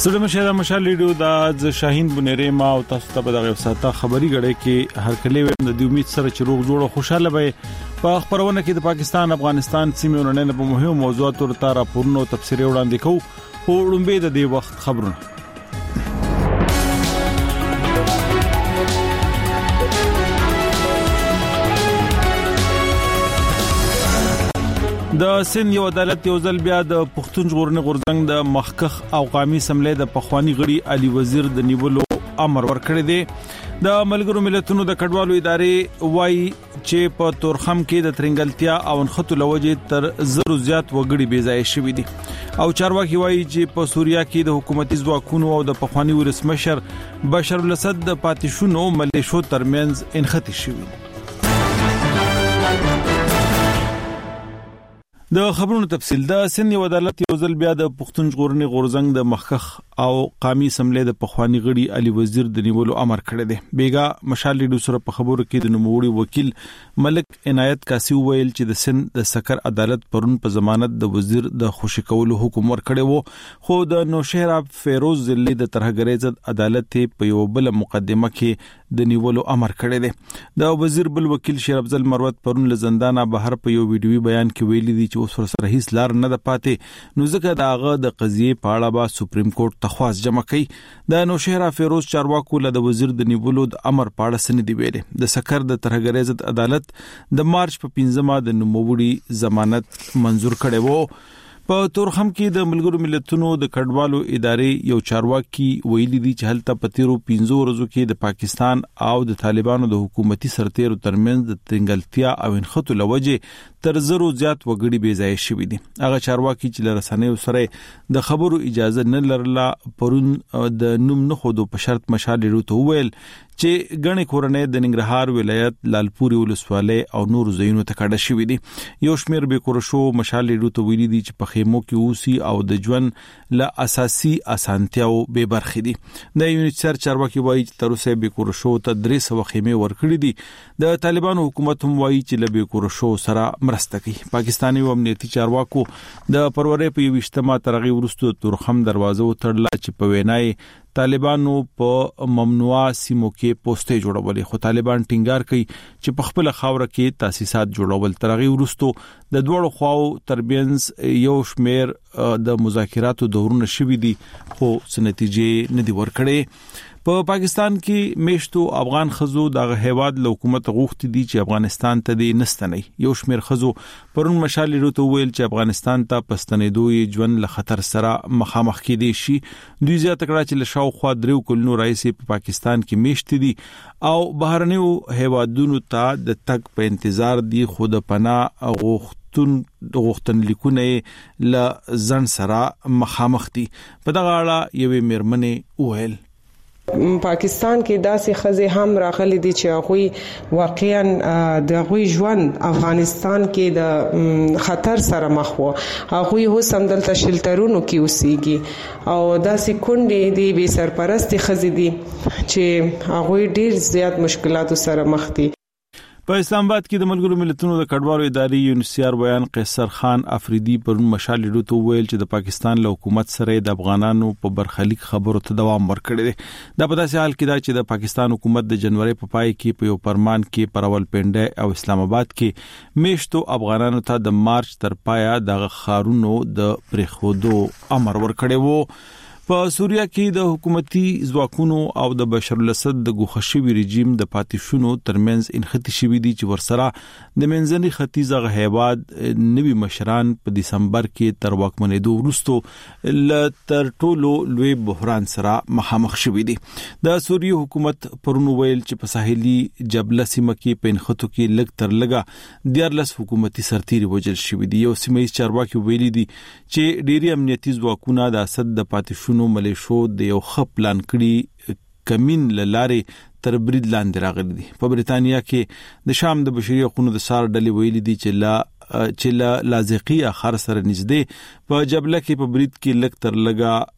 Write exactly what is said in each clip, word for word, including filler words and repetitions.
سره مشه د مشال لیډو د شاهین بنيري ما او تاسو ته به د غوساته خبري غړې کې هر کله ویم د امید سره چې روغ جوړ او خوشاله به په خبرونه کې د پاکستان افغانستان سیمې ورننه په مهمو موضوعاتو تر راپورونو تفسیري وړاندې کوو او وړاندې د دې وخت خبرونه د سن یو عدالت یو ځل بیا د پښتون ژغورنې غورځنګ د مخکخ او قومي سملې د پخوانی غړي علي وزیر د نیولو امر ورکړی دی د ملګرو ملتونو د کډوالو ادارې وایي چې په تورخم کې د ترنګلتیا او انخطو لوجې تر زرو زیات وګړي بې ځای شوي دي او چارواکي وایي چې په سوریا کې د حکومتي ځواکونو او د پخوانی ولسمشر بشار الاسد د پاتیشونو ملیشو ترمنځ انخطي شوي د خبرونو تفصیل د سن یو عدالت یو ځل بیا د پښتون ژغورنې غورځنګ د مخکخ او قومي سملې د پخوانی غړي علي وزیر د نیولو امر کړی دی بیګا مشال لیډو سره په خبرو کې د نوموړي وکیل ملک عنایت کاسي ویل چې د سن د سکر عدالت پرون په ضمانت د وزیر د خوشی کولو حکم ورکړی وو خو د نوشهره فیروز ذلی د طرحګری ضد عدالت په یو بل مقدمه کې د نیولو امر کړی دی د وزیر بل وکیل شیر افضل مروت پرون له زندانه بهر په یو ویډیوي بیان کې ویلي دي چې اوس سره هیڅ لار نه ده پاتې نو ځکه داغه د قضیه په اړه به سپریم کورټ تخواس جمع کړي د نوشهره فیروز چارواکو له د وزیر د نیولو د امر په اړه سن دی ویلي د سکر د طرحګری ضد عدالت د مارچ په پنځمه د نوموړي ضمانت منزور کړي وو په تورخم کې د ملګرو ملتونو د کډوالو ادارې یو چارواکي ویلي دي چې هلته په تیرو پنځو ورځو کې د پاکستان او د طالبانو د حکومتي سرتیرو ترمنځ د تنګلتیا او انخطو لوجې تر زرو زیات وګړي بې ځای شوي دي هغه چارواکي چې لرسنیو سره د خبرو اجازه نه لرله پرون د نوم نه خودو په شرط مشال لیډو ته ویل چې غنې کورنۍ د ننګرهار ولایت لالپوري ولسوالۍ او نور ځایونو ته کډه شوې دي یو شمیر به کور شو مشال لیډو ته ویلي دي چې په خیمو کې اوسي او د ژوند له اساسي اسانتیاو به برخې دي د یونیسر چارواکي وایي چې تر اوسه به کور شو ته درې سوه خیمه ورکړي دي د طالبانو حکومت هم وایي چې لبه کور شو سره مرسته کوي پاکستاني و امنیتي چارواکو د پرورې په یوشتمه ترغي ورستو تورخم دروازه وتړل چې په وینای طالبانو په ممنوعه سیمو کې پوسټې جوړولې خو طالبان ټینګار کوي چې په خپل خاور کې تاسیسات جوړول ترغي ورستو د دوړو خواو تربینز یو شمیر د مذاکراتو دورونه شوي دي خو څه نتیجې نه دي ورکړې په پا پاکستان کې میشتو افغان خزو د هیواد له حکومت غوښتي دي چې افغانستان ته دي نستنی یو شمیر خزو پرون مشال لیډو ته ویل چې افغانستان ته پستنېدوی ژوند له خطر سره مخامخ کېدي شي دوی زیاته کړه چې له شاوخوا دریو کلونو راځي په پاکستان کې میشت دي او بهرنیو هیوادونو ته د تک په انتظار دي خود پناه غوښت تون د غوښتن لیکونه ل ځن سره مخامخ دي په دغه اړه یوې میرمنې وویل پاکستان کې داسې خزه هم راغلي دي چې هغه واقعا د غوي ژوند افغانستان کې د خطر سره مخ وو هغه هو سم دلته شلټرونو کې اوسېږي او داسې کونډې دي به سرپرست خزه دي چې هغه ډیر زیات مشکلاتو سره مخ دي په اسلام آباد کې د ملګرو ملتونو د کډوالو ادارې یونیسیار بیان قیصر خان افریدي پرون مشال لیډو ته ویل چې د پاکستان له حکومت سره د افغانانو په برخلیک خبرو ته دوام ورکړي دي دا په داسې حال کې دا چې د پاکستان حکومت د جنوري په پای کې په یو فرمان کې پرول پنده او اسلام آباد کې میشتو افغانانو ته د مارچ تر پایا د خارونو د پرخودو امر ورکړي وو په سوریا کې د حکومتي ځواکونو او د بشار الاسد د ګوښشوي رژیم د پاتیشونو ترمنځ انخطي شوي دي چې ورسره د منځني ختیځ غ هیواد نوي مشران په دسمبر کې تر واکمنېدو وروسته ل تر ټولو لوی بحران سره مخامخ شوي دي د سوریه حکومت پرون ویل چې په ساحلي جبل سیمه کې په انخطو کې لګ تر لګه دیارلس حکومتي سرتیري وجل شوي دي یو سیمه چارواکي ویلي دي چې ډيري امنیتي ځواکونه د اسد د پاتیشونو نو ملیشو د یو خپ پلان کړي کمین لاره تر برید لاندې راغلي دي په بریتانیا کې د شام د بشري حقوقو د سار ډلې ویلي دي چې لا چې لا لازقي اخر سره نږدې په جبله کې په برید کې لک تر لګا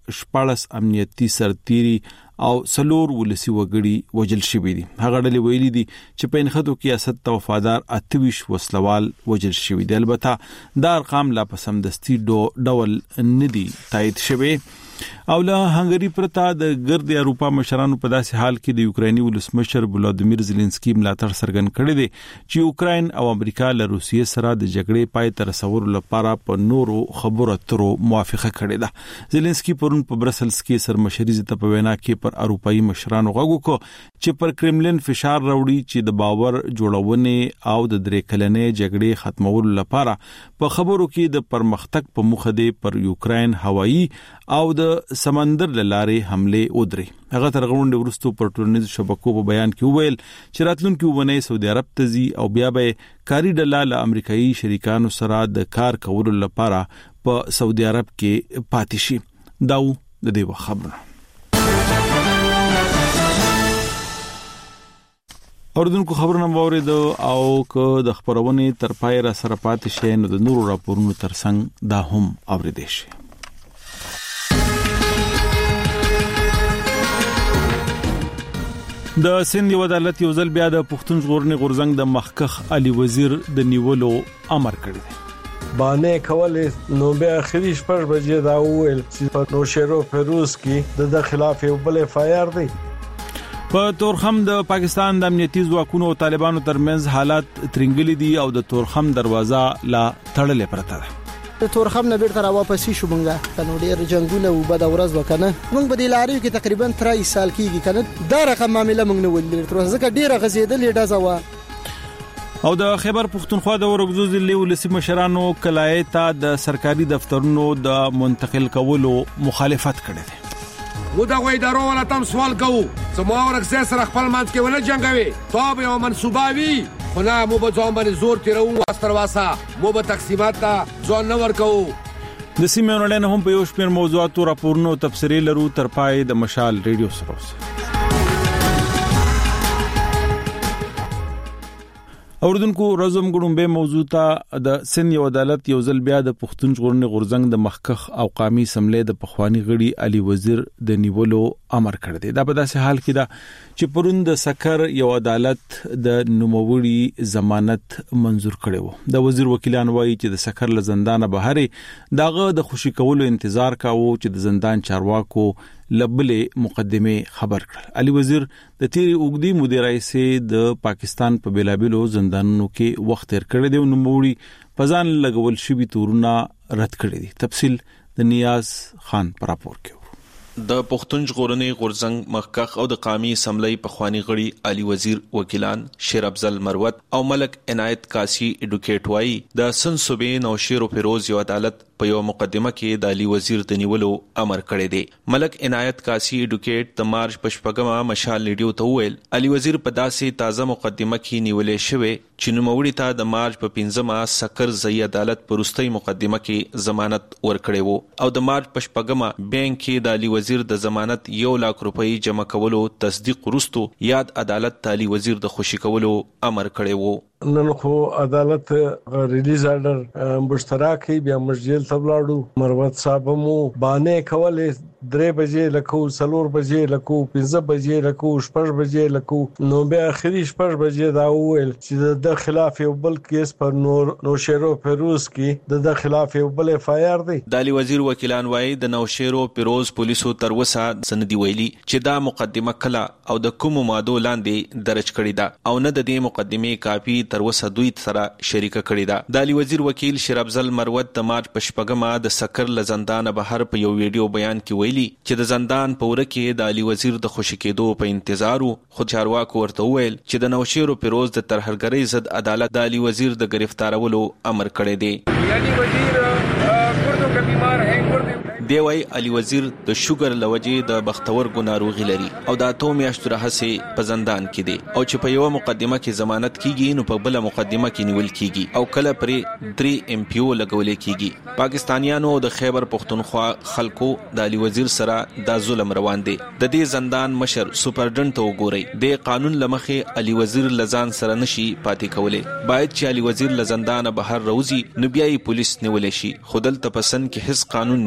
شپاړس امنیتي سرتیري او سلور ولسی وګړي وجل شوی دي. هغه ډلې ویلي دي چې په انخدو کې اسد ته وفادار اتویش وسلوال وجل شوی دي. البته دا ارقام لا په سمدستي ډول ندي تایید شوی او له هنګری پرتا د ګرد اروپا مشرانو په داسې حال کې د یوکراني ولسمشر ولادیمیر زيلنسکي ملاتړ څرګند کړی دی چې یوکرين او امریکا له روسیې سره د جګړې پای ته رسولو لپاره په نورو خبرو اترو موافقه کړې ده. زيلنسکي پرون په برسلز کې سرمشري زته په وینا کې پر اروپאי مشرانو غوږ وکړ چې پر کرملین فشار راوړي چې د باور جوړونې او د درې کلنې جګړې ختمولو لپاره په خبرو کې د پرمختګ په مخه دی پر یوکرين هوایي او د سمندر لارې حمله ودري. هغه تر غونډې وروسته پر ټولنیزو شبکو په بیان کې وویل چې راتلونکي ونه سعودي عرب ته ځي او بیا به کاری ډله له امریکایي شریکانو سره د کار کولو لپاره په سعودي عرب کې پاتې شي. دا د دې خبره. اوردونکو خبرونه باورید او که د خبرونې تر پای را سره پاتې شي نو د نورو راپورونو ترڅنګ دا هم اوریدئ شي. د سند یو عدالت یو ځل بیا د پښتون ژغورنې غورځنګ د مخکخ علي وزیر د نیولو امر کړی دی. باندې کولې نو بیا اخري شپږ بجې دا وویل چې په نوشیرو فیروز کې د خلاف یو بل اف آی آر دی. په تورخم د پاکستان د امنیتي ځواکونو او طالبانو ترمنځ حالات ترنګلي دي او د تورخم دروازه لا تړلې پرته ده. د تورخم نه بیرته را واپسی شو مونږه کنو ډیر جنگونه او بد ورځ وکنه مونږ په دې لارې کې تقریبا تر سال کېږي کنه دا رقم معاملې مونږ نه ولې تر ځکه ډیره غزیدلې ډازوا. او د خیبر پختونخوا د ورغزو ضلع ولسی مشرانو کلای ته د سرکاري دفترونو د منتقل کولو مخالفت کړې ده. و دا غوې درو ولا تم سوال کوو سمو ورکسه سره خپل منځ کې ونه جنگوي توب یو منسوباوي خنا مو به ځان باندې زور تیرو واستر واسا مو به تقسیمات ته ځان نه ورکو. د سیمه اونلاین هم په یو شمېر موضوعاتو راپورونو تفسیري لرو تر پای د مشال ریډیو سره اوسئ. اوردونکو رزم ګړم به موضوع ته د سند یو عدالت یو ځل بیا د پښتون ژغورنې غورځنګ د مخکخ او قامي سملې د پخوانی غړي علي وزیر د نیولو امر کړی دی. دا په داسې حال کې ده چې پرون د سکر یو عدالت د نوموړي ضمانت منزور کړی و. د وزیر وکیلان وایي چې د سکر له زندانه بهر داغه د خوشی کولو انتظار کاوه چې د زندان چارواکو لبلې مقدمه خبر کړل. علي وزیر د تیری اوګدي مدیرای سي د پاکستان په بیلابلو زندانونو کې وخت تیر کړی دی او نوموړي پزان لګول شوی تورونه رد کړی دي. تفصیل د نیاز خان پر راپور کې. د پښتون ژغورنې غورځنګ مخکخ او د قامي اسمبلی پخوانی غړي علي وزیر وکیلان شیر افضل مروت او ملک عنایت کاسی اډوکیټ وای د سن صوبې نوشیر فیروز یو عدالت په یو مقدمه کې د علي وزیر د نیولو امر کړی دی. ملک عنایت کاسی اډوکیټ د مارچ پشپګما مشال ریډیو ته ویل علي وزیر په داسې تازه مقدمه کې نیولې شوی چې نوموړي ته د مارچ په پنځمه سکر ځای عدالت پرستۍ مقدمه کې ضمانت ورکړی وو او د مارچ پشپګما بانک کې د علي وزیر د ضمانت یو لاک روپۍ جمع کولو تصدیق وروسته یاد عدالت علي وزیر د خوشی کولو امر کړی وو. نن خو عدالت ریلیز آرډر مشترکي بیا مسجد تبلاړو مروت صاحب مو باندې کولې درې بجې لکو سلور بجې لکو پنځه بجې لکو شپږ بجې لکو نو بیا اخري شپږ بجې دا وویل چې د خلاف یو بل کیس پر نور نوشیرو فیروز کې د خلاف یو بل اف آی آر دی. د علي وزیر وکیلان وایي د نوشیرو فیروز پولیسو تر وسه سندي ویلي چې دا مقدمه کله او د کوم ماده لاندې درج کړی ده او نه د دې مقدمه کاپی تر وسه دوی سره شریکه کړی ده. د علي وزیر وکیل شیر افضل مروت د مارچ پشپګما د سکر ل زندان بهر په یو ویډیو بیان کې ویلي چې د زندان په وره کې د علي وزیر د خوشی کېدو په انتظار خو چارواکو ورته ویل چې د نوشیرو فیروز د ترهګرۍ ضد عدالت د علي وزیر د گرفتارولو امر کړی دی. یعنی وزیر ګردو کا بیمار ہے ګردو دی وای علي وزیر د شوګر لوجې د بختور ګناروغي لري او د اتو میاشتو راهسه په زندان کې دی او چې په یو مقدمه کې ضمانت کیږي نو په بل مقدمه کې نیول کیږي او کله پرې درې ام پی او لګولې کیږي. پاکستانیانو د خیبر پختونخوا خلکو د علي وزیر سره د ظلم روان دي. د دې زندان مشر سپرډنټ ته وګوري د قانون لمخې علي وزیر لزان سره نشي پاتې کولې باید چې علي وزیر لزندان بهر روزي نو بیا یې پولیس نیولې شي خودل ته پسند کې هیڅ قانون نشته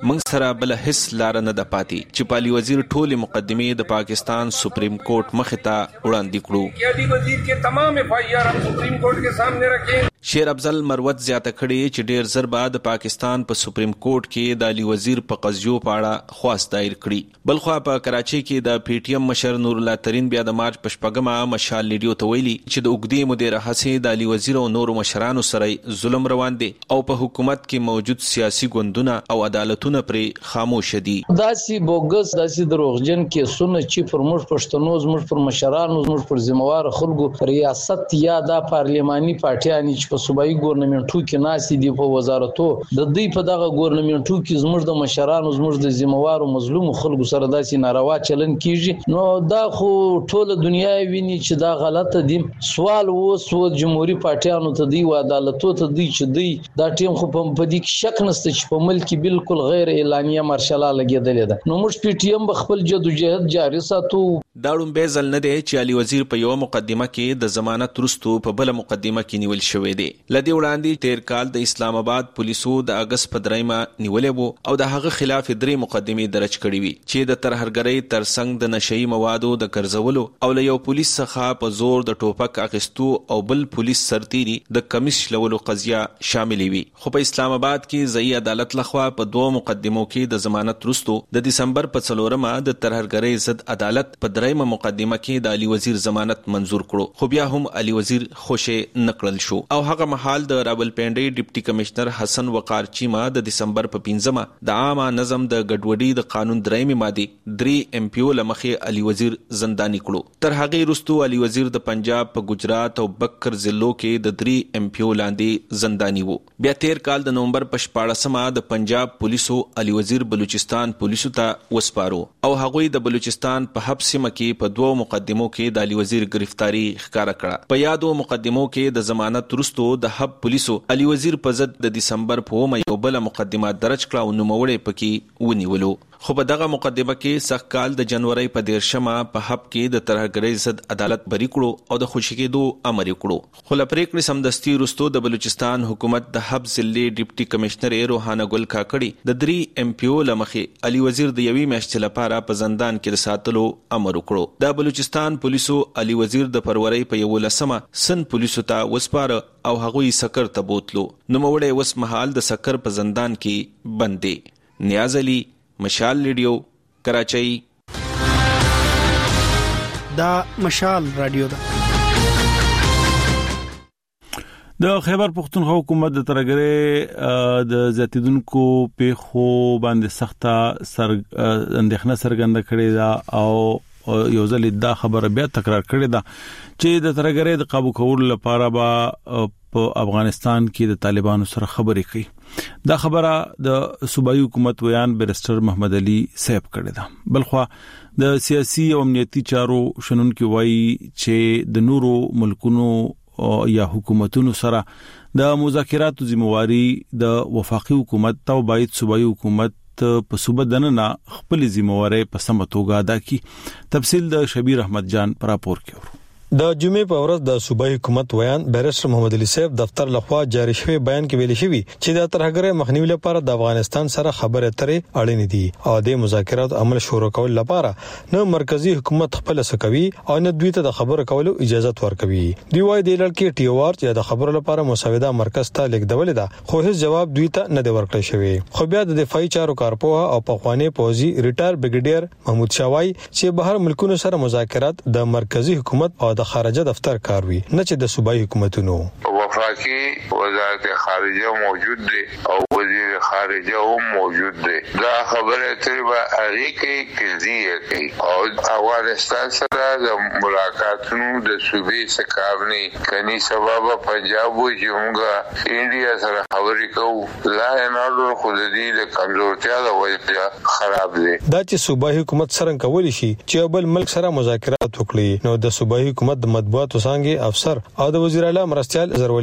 موږ سره بل هیڅ لار نه ده پاتې چې پالي وزیر ټول مقدمه د پاکستان سپریم کورټ مخ ته وړاندې کړو. علی وزیر کے تمام ایف آئی آر ہم سپریم کورٹ کے سامنے رکھیں. شیر افضل مروت زیاته کړي چې ډیر زر بعد پاکستان په سپریم کورټ کې د علي وزیر په قضیو په اړه خواست دایر کړي. بلخوا په کراچي کې د پی ټی ایم مشر نور الله ترين بیا د مارچ په شپږمه مشال لیډیو ته ویلي چې د اوګدې مودې راهسې د علي وزیر او نورو مشرانو سره ظلم روان دي او په حکومت کې موجود سیاسي ګوندونه او عدالتونه پرې خاموش دي. داسې بوګس داسې دروغجن کیسونه چې پر موږ پښتنو زموږ پر مشرانو زموږ پر ذمہوار خلکو ریاست یا د پارلیماني پارټیانې چې په صوبایي ګورنمنټو کې ناسي دي په وزارتو د دوی په دغه ګورنمنټو کې زموږ د مشرانو زموږ د ذمہوارو مظلوم خلکو سره داسې ناروا چلن کیږي. نو دا خو ټول دنیا ویني چې دا غلطه دي. سوال اوس و جمهوریت پارټیانو ته دی او عدالتو ته دی چې دی دا ټیم خو په دې کې شک نشته چې په ملک بالکل غیر اعلانیه مارشال لګیدل ده. نو موږ پی ټی ایم خپل جدوجہد جاری ساتو. دا ډومبه ځل نه دی چې علي وزیر په یو مقدمه کې د ضمانت وروسته په بل مقدمه کې نیول شوې دی. لدی وړاندې تیر کال د اسلام آباد پولیسو د اگست په دریمه نیولې وو او د هغه خلاف درې مقدمې درج کړې وي چې د ترهګرۍ ترڅنګ د نشئی موادو د ګرځولو او له یو پولیس څخه په زور د ټوپک اخیستو او بل پولیس سرتیري د کمیس لولو قضیه شامل وي. خو په اسلام آباد کې ځایي عدالت لخوا په دوه مقدمو کې د ضمانت وروسته د دسمبر په څلورمه د ترهګرۍ ضد عدالت په دریمه مقدمه کې د علي وزیر ضمانت منزور کړو. خو بیا هم علي وزیر خوشې نکړل شو او هغه مهال د راولپنډي ډیپټي کمشنر حسن وقار چیما د دسمبر په پنځمه د عامه نظم د ګډوډي د قانون درېمې ماده درې ایم پی او لمخې علي وزیر زنداني کړو. تر هغه وروسته علي وزیر د پنجاب په ګجرات او بکر ضلعو کې د درې ایم پی او لاندې زنداني وو. بیا تیر کال د نومبر په شپاړسمه د پنجاب پولیسو علي وزیر بلوچستان پولیسو ته وسپارو او هغوی د بلوچستان په حبس مکه په دوه مقدمو کې د علي وزیر گرفتاری ښکارا کړه. په یادو مقدمو کې د ضمانت وروسته د حب پولیسو علي وزیر په ضد د دسمبر په اومه یو بل مقدمه درج کړه او نوموړی پکې ونیولو. خو په دغه مقدمه کې سخت کال د جنوري په دیرشمه په حب کې د ترهګرۍ ضد عدالت بری کړو او د خوشی کېدو امر کړو. خو لپریکړې سمدستي وروسته د بلوچستان حکومت د حب ضلع ډیپټي کمشنر روحانه ګل کاکړي د درې ایم پی او لمخې علي وزیر د یوې میاشتې لپاره په زندان کې د ساتلو امر وکړو. د بلوچستان پولیسو علي وزیر د فروری په یولسمه سن پولیسو ته وسپاره او هغوی سکر ته بوتلو. نوموړی اوس مهال د سکر په زندان کې بند دی. نیاز علي، مشال لیډیو، کراچۍ. دا مشال رادیو ده. د خیبر پختونخوا حکومت د ترهګرۍ د زیاتیدونکو پیښو باندې سخته سر اندېښنه څرګنده کړې ده او یو ځل دا خبره بیا تکرار کړې ده چې د ترهګرۍ د قابو کولو لپاره به په افغانستان کې د طالبانو سره خبرې کوي. دا خبره د صوبایي حکومت ویان بیرستر محمد علي صاحب کړې ده. بلخوا د سیاسي او امنیتي چارو شنونکو وایي چې د نورو ملکونو یا حکومتونو سره د مذاکراتو ذمہواری د وفاقي حکومت او باید صوبایي حکومت په صوبه دننه خپل ذمہواری په سمه توګه ادا کړي. تفصیل د شبیر احمد جان پر راپور کې. د جمعې په ورځ د صوبایي حکومت ویان بیرستر محمد علي صاحب دفتر لخوا جاری شوی بیان کې ویل شوی چې د ترهګرۍ مخنیوي لپاره د افغانستان سره خبرې اترې اړین دي او د مذاکرات عمل شروع کول لپاره نه مرکزی حکومت خپل سکوي او نه دوی ته د خبرو کولو اجازه ورکوي. دی وايي د لړکې ټي او آر چې د خبرو لپاره مساوده مرکز ته لیکدول ده خو هیڅ جواب دوی ته نه دی ورکړی شوی. خو بیا د دفاعي چارو کارپوه او پخوانی پوځي ریټایر بریګیډیر محمود شاوای چې بهر ملکونو سره مذاکرات د مرکزی حکومت او د خارجه دفتر کاروي نه چې د صوبایي حکومتونو. وفاقي وزارت خارجه موجود دی او وزیر خارجه هم موجود دی. دا خبره تر به هغه کې کلیه کوي او افغانستان سره د ملاقاتونو د صوبې سکاوني کني سبب پنجاب و جمهوریت انډیا سره خبرې کوو لا نه ډول خو دې د کمزورتیا د وجه خراب دي. دا چې صوبایي حکومت سره کولی شي چې بل ملک سره مذاکرات وکړي نو د صوبایي حکومت د مطبوعاتو څنګه افسر او د وزیر اعلی مرستيال زرولي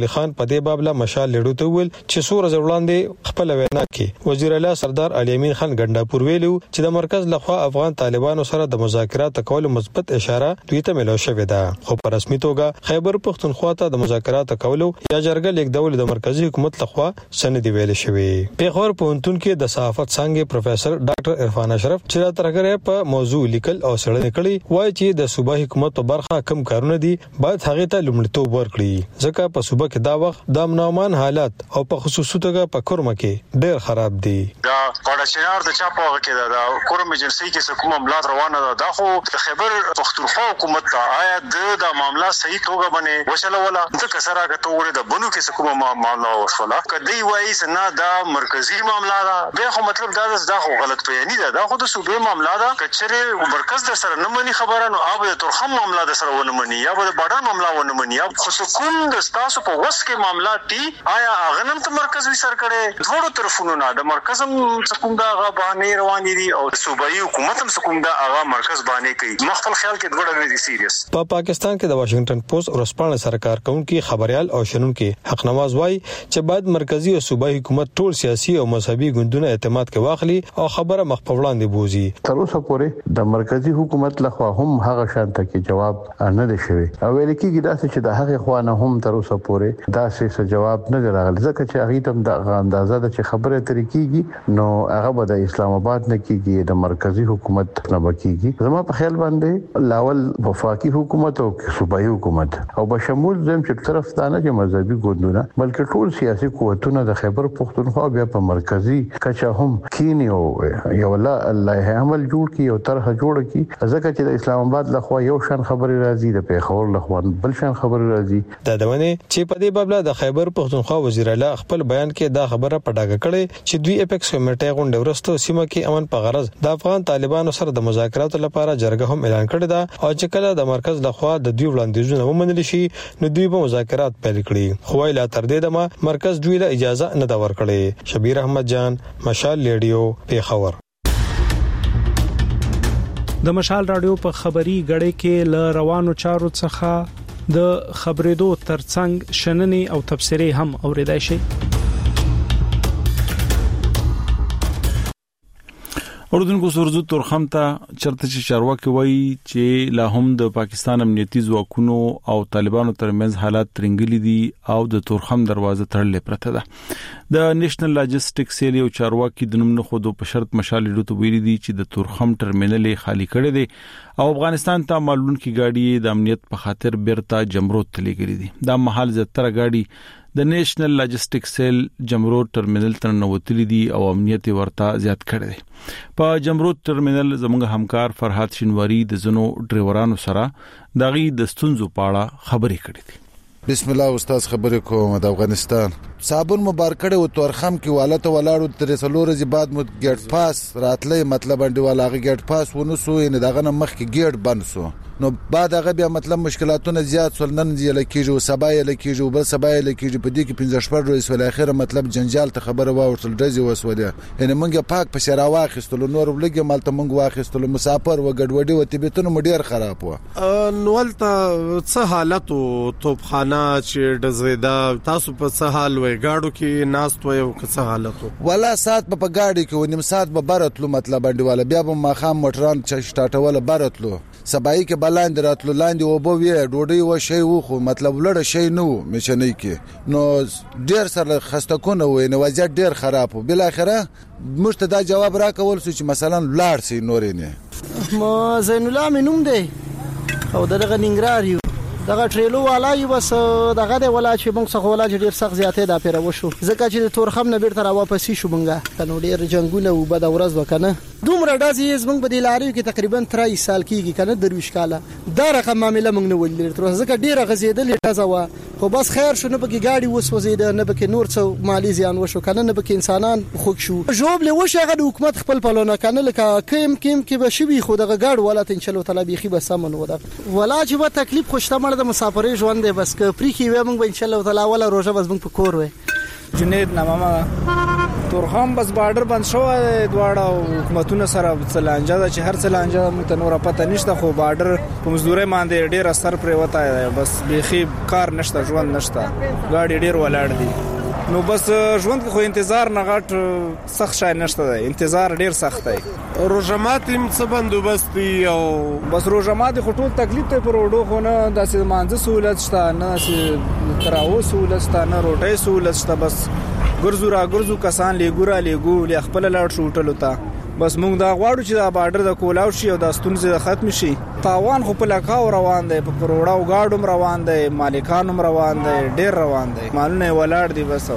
ولی خان په دې باب له مشال لړو ته ویل چې سور ځوړاندې خپل وینا کې وزیر اعلی سردار علي امین خان ګنداپور ویلو چې د مرکز لخوا افغان طالبانو سره د مذاکرات کولو مثبت اشاره دوی ته ملو شوې ده خو په رسمي توګه خیبر پختونخوا ته د مذاکرات کولو یا جرګه لیک ډول د مرکزی حکومت لخوا سند ویل شوی. پیښور پوهنتون کې د صحافت څنګه پروفیسور ډاکټر عرفان اشرف چې را ترغره په موضوع لیکل او سړنې کړي وایي چې د صوبه حکومت په برخه کم کارونه دي باید هغه ته لومړیتوب ورکړي ځکه په صوبه کې دا وخت د امن حالات او په خصوصي توګه په کورم کې ډېر خراب دي. دا پړشنار د چا په وخت کې دا کورم ایجنسی کې کوم معاملات روانه ده دا خو د خیبر پختونخوا حکومت ته آیا د معاملات صحیح توګه باندې وشله ولا ځکه سره راغته وره د بنو کې کوم معاملات وشوله کدی وایي سنا دا مرکزی معاملہ ده به خو مطلب دا دا خو غلط بیانی ده دا خو د صوبې معاملہ ده کچره مرکز در سره نه مني خبره نو اوب د ترخم معاملہ در سره ونه مني یا د بډا معاملہ ونه مني یا خو کوم د تاسو په وس کې معاملات دي آیا اغنم ته مرکز وی سر کړي ټول طرفونو نه د مرکز هم کوم دا غا باندې روان دي او صوبایي حکومت هم کوم دا هغه مرکز باندې کوي مخفل خیال کې ډوړه دي سیریس. په پاکستان کې د واشنگټن پوسټ ورسپانه سرکار کوونکی خبريال او شنونکو حق نواز وای چې بعد مرکزی او صوبایي حکومت ټول سیاسي او مذهبي ګوندونه اعتماد کې واخلي او خبره مخ په وړاندې بوزي. تر اوسه پورې د مرکزی حکومت لخوا هم هغه شانته کې جواب نه دی شوی او ویل کېږي دا چې د هغه خوانه هم تر اوسه پورې دا څه جواب نه راغلی ځکه چې هغه تم د اندازه د چې خبره ترې کېږي نو هغه به د اسلام آباد نه کېږي د مرکزی حکومت نه بکیږي. زما په خیال باندې لاول وفاقي حکومت او صوبایي حکومت او به شمول زم چې طرف دانه چې مذهبي ګوندونه بلکې ټول سیاسي قوتونه د خیبر پختونخوا بیا په مرکزی کچا هم کینی او یو الله عمل جوړ کی او طرح جوړ کی ځکه چې د اسلام آباد لخوا یو شان خبري راځي د پیښور لخوا بل شان خبري راځي. دا دونه چې په دې باب د خیبر پختونخوا وزیر اعلی خپل بیان کې دا خبره پټاګه کړې چې دوی اپیکس کمیټه غونډه ورسته سیمه کې امن په غرض د افغان طالبانو سره د مذاکراتو لپاره جرګه هم اعلان کړی دا او چې کله د مرکز لخوا د دوی وړاندیزونه ومنل شي نو دوی به مذاکرات پیل کړي خو ویلا تر دې دمه مرکز دوی له اجازه نه دا ورکړي. شبیر احمد جان مشال ریډیو پیښور. د مشال رادیو په خبري غړې کې ل روانو چارو څخه د خبرېدو ترڅنګ شننې او تبصرې هم اوریدای شي. اردوونکو سرزو ترخم ته چرته چې چارواکي وایي چې لا هم د پاکستان امنیتي ځواکونو او طالبانو ترمنځ حالات ترنګلي دي او د ترخم دروازه تړلې پرته ده. د نېشنل لاجستیک سیل یو چارواکي د نوم نه خودو په شرط مشال لټو ویلي دي چې د ترخم ټرمینل خالی کړي دي او افغانستان ته معلومات کی گاډي د امنیت په خاطر بیرته جمرود ته لګري دي. دا محل زتره گاډي د نېشنل لاجستیک سیل جمرود ټرمینل ته نوتلي دي او امنیت ورته زیات کړي دي. په جمرود ټرمینل زموږ همکار فرحات شینواری د زنو ډرایورانو سره دغه د ستونزو په اړه خبرې کړې دي. بسم الله استاد خبرې کوم د افغانستان صابون مبارک کړه او تورخم کې والته ولاړو تر څلور ورځې بعد مو ګیټ پاس راتلې مطلب انډي والاغه ګیټ پاس ونه سو نه دغه مخ کې ګیټ بند سو نو بعد هغه بیا مطلب مشکلاتونه زیات سول نن دی لکیږي او سبا یې لکیږي او بل سبا یې لکیږي په دې کې پنځه شپږ ورځې ول اخر مطلب جنجال ته خبره واورتل ډزې وسولې یعنی مونږه پاک په شرا واخستلو نور ولګي مالته مونږ واخستلو مسافر و ګډوډي و تبتون مډیر خراب و نوول ته څه حالت او توپخانه چې ډزیدا تاسو په څه حال وای گاډو کې ناست وای او څه حالت ولا سات په گاډي کې و نیم سات به برتلو مطلب انډیواله بیا به ماخام موټران چې سٹارټول برتلو سبای کې بلاند راتلو لاندې او بو وی ډوډۍ و شی و خو مطلب لړ شی نو مشنې کې نو ډیر سره خستکونه و نه وضعیت ډیر خراب و بل اخره مشته دا جواب راکول چې مثلا لاړ سي نورې نه ما زین الله منوم دی او دغه ننګرهار یو دغه ټریلو والا یو بس دغه د ولا چې موږ څخه ولا ډیر سخت زیاتې دا پیره وشو ځکه چې د تورخم نه بیرته را واپس شو مونږه کنو ډیر جنگونه و بد ورځ وکنه دومره داسې زمونږ په دې لارې کې تقریبا تر سال کېږي کنه درویش کاله دا رقم معاملې موږ نه ولې تر ځکه ډیره غزیدل تازه خو بس خیر شو نه پکې گاډي وسوځید نه پکې نور څو مالی زیان وشو کنه نه پکې انسانان خوښ شو جواب له وشه هغه حکومت خپل پلونه کنه لکه کیم کیم کې به شوی خو دغه گاډ ولا ان شاء الله تعالی بيخي به سمون ودا ولا چې به تکلیف خوشته مړ د مسافرې ژوند دی بس که پری کې و موږ ان شاء الله تعالی ولا روزه بس موږ په کور و جنید نامه تورخم بس بارډر بند شو دواړه حکومتونو سره څلانجه چې هر څلانجه مت نور پته نشته خو بارډر په مزدوري باندې ډیر اثر پرې وتا بس بيخي کار نشته ژوند نشته ګاډي ډیر ولاړ دي نو بس ژوند خو انتظار نه غټ سخت شای نشته دی انتظار ډیر سخت دی روزمات هم څه بندوبست دی او بس روزمات خو ټول تکلیف ته پر وډو خو نه داسې مانځه سہولت شته نه چې تراو سہولت شته نه روټي سہولت شته بس ګرځو را ګرځو کسان لګورا لګو ل خپل لاړ شو ټلو ته بس موږ دا غواړو چې دا بارډر د کولاو شي او د ستونزې ختم شي تاوان خو په لکاو روان دی په کروڑاو گاډوم روان دی مالکانوم روان دی ډیر روان دی مالونه ولاړ دي بس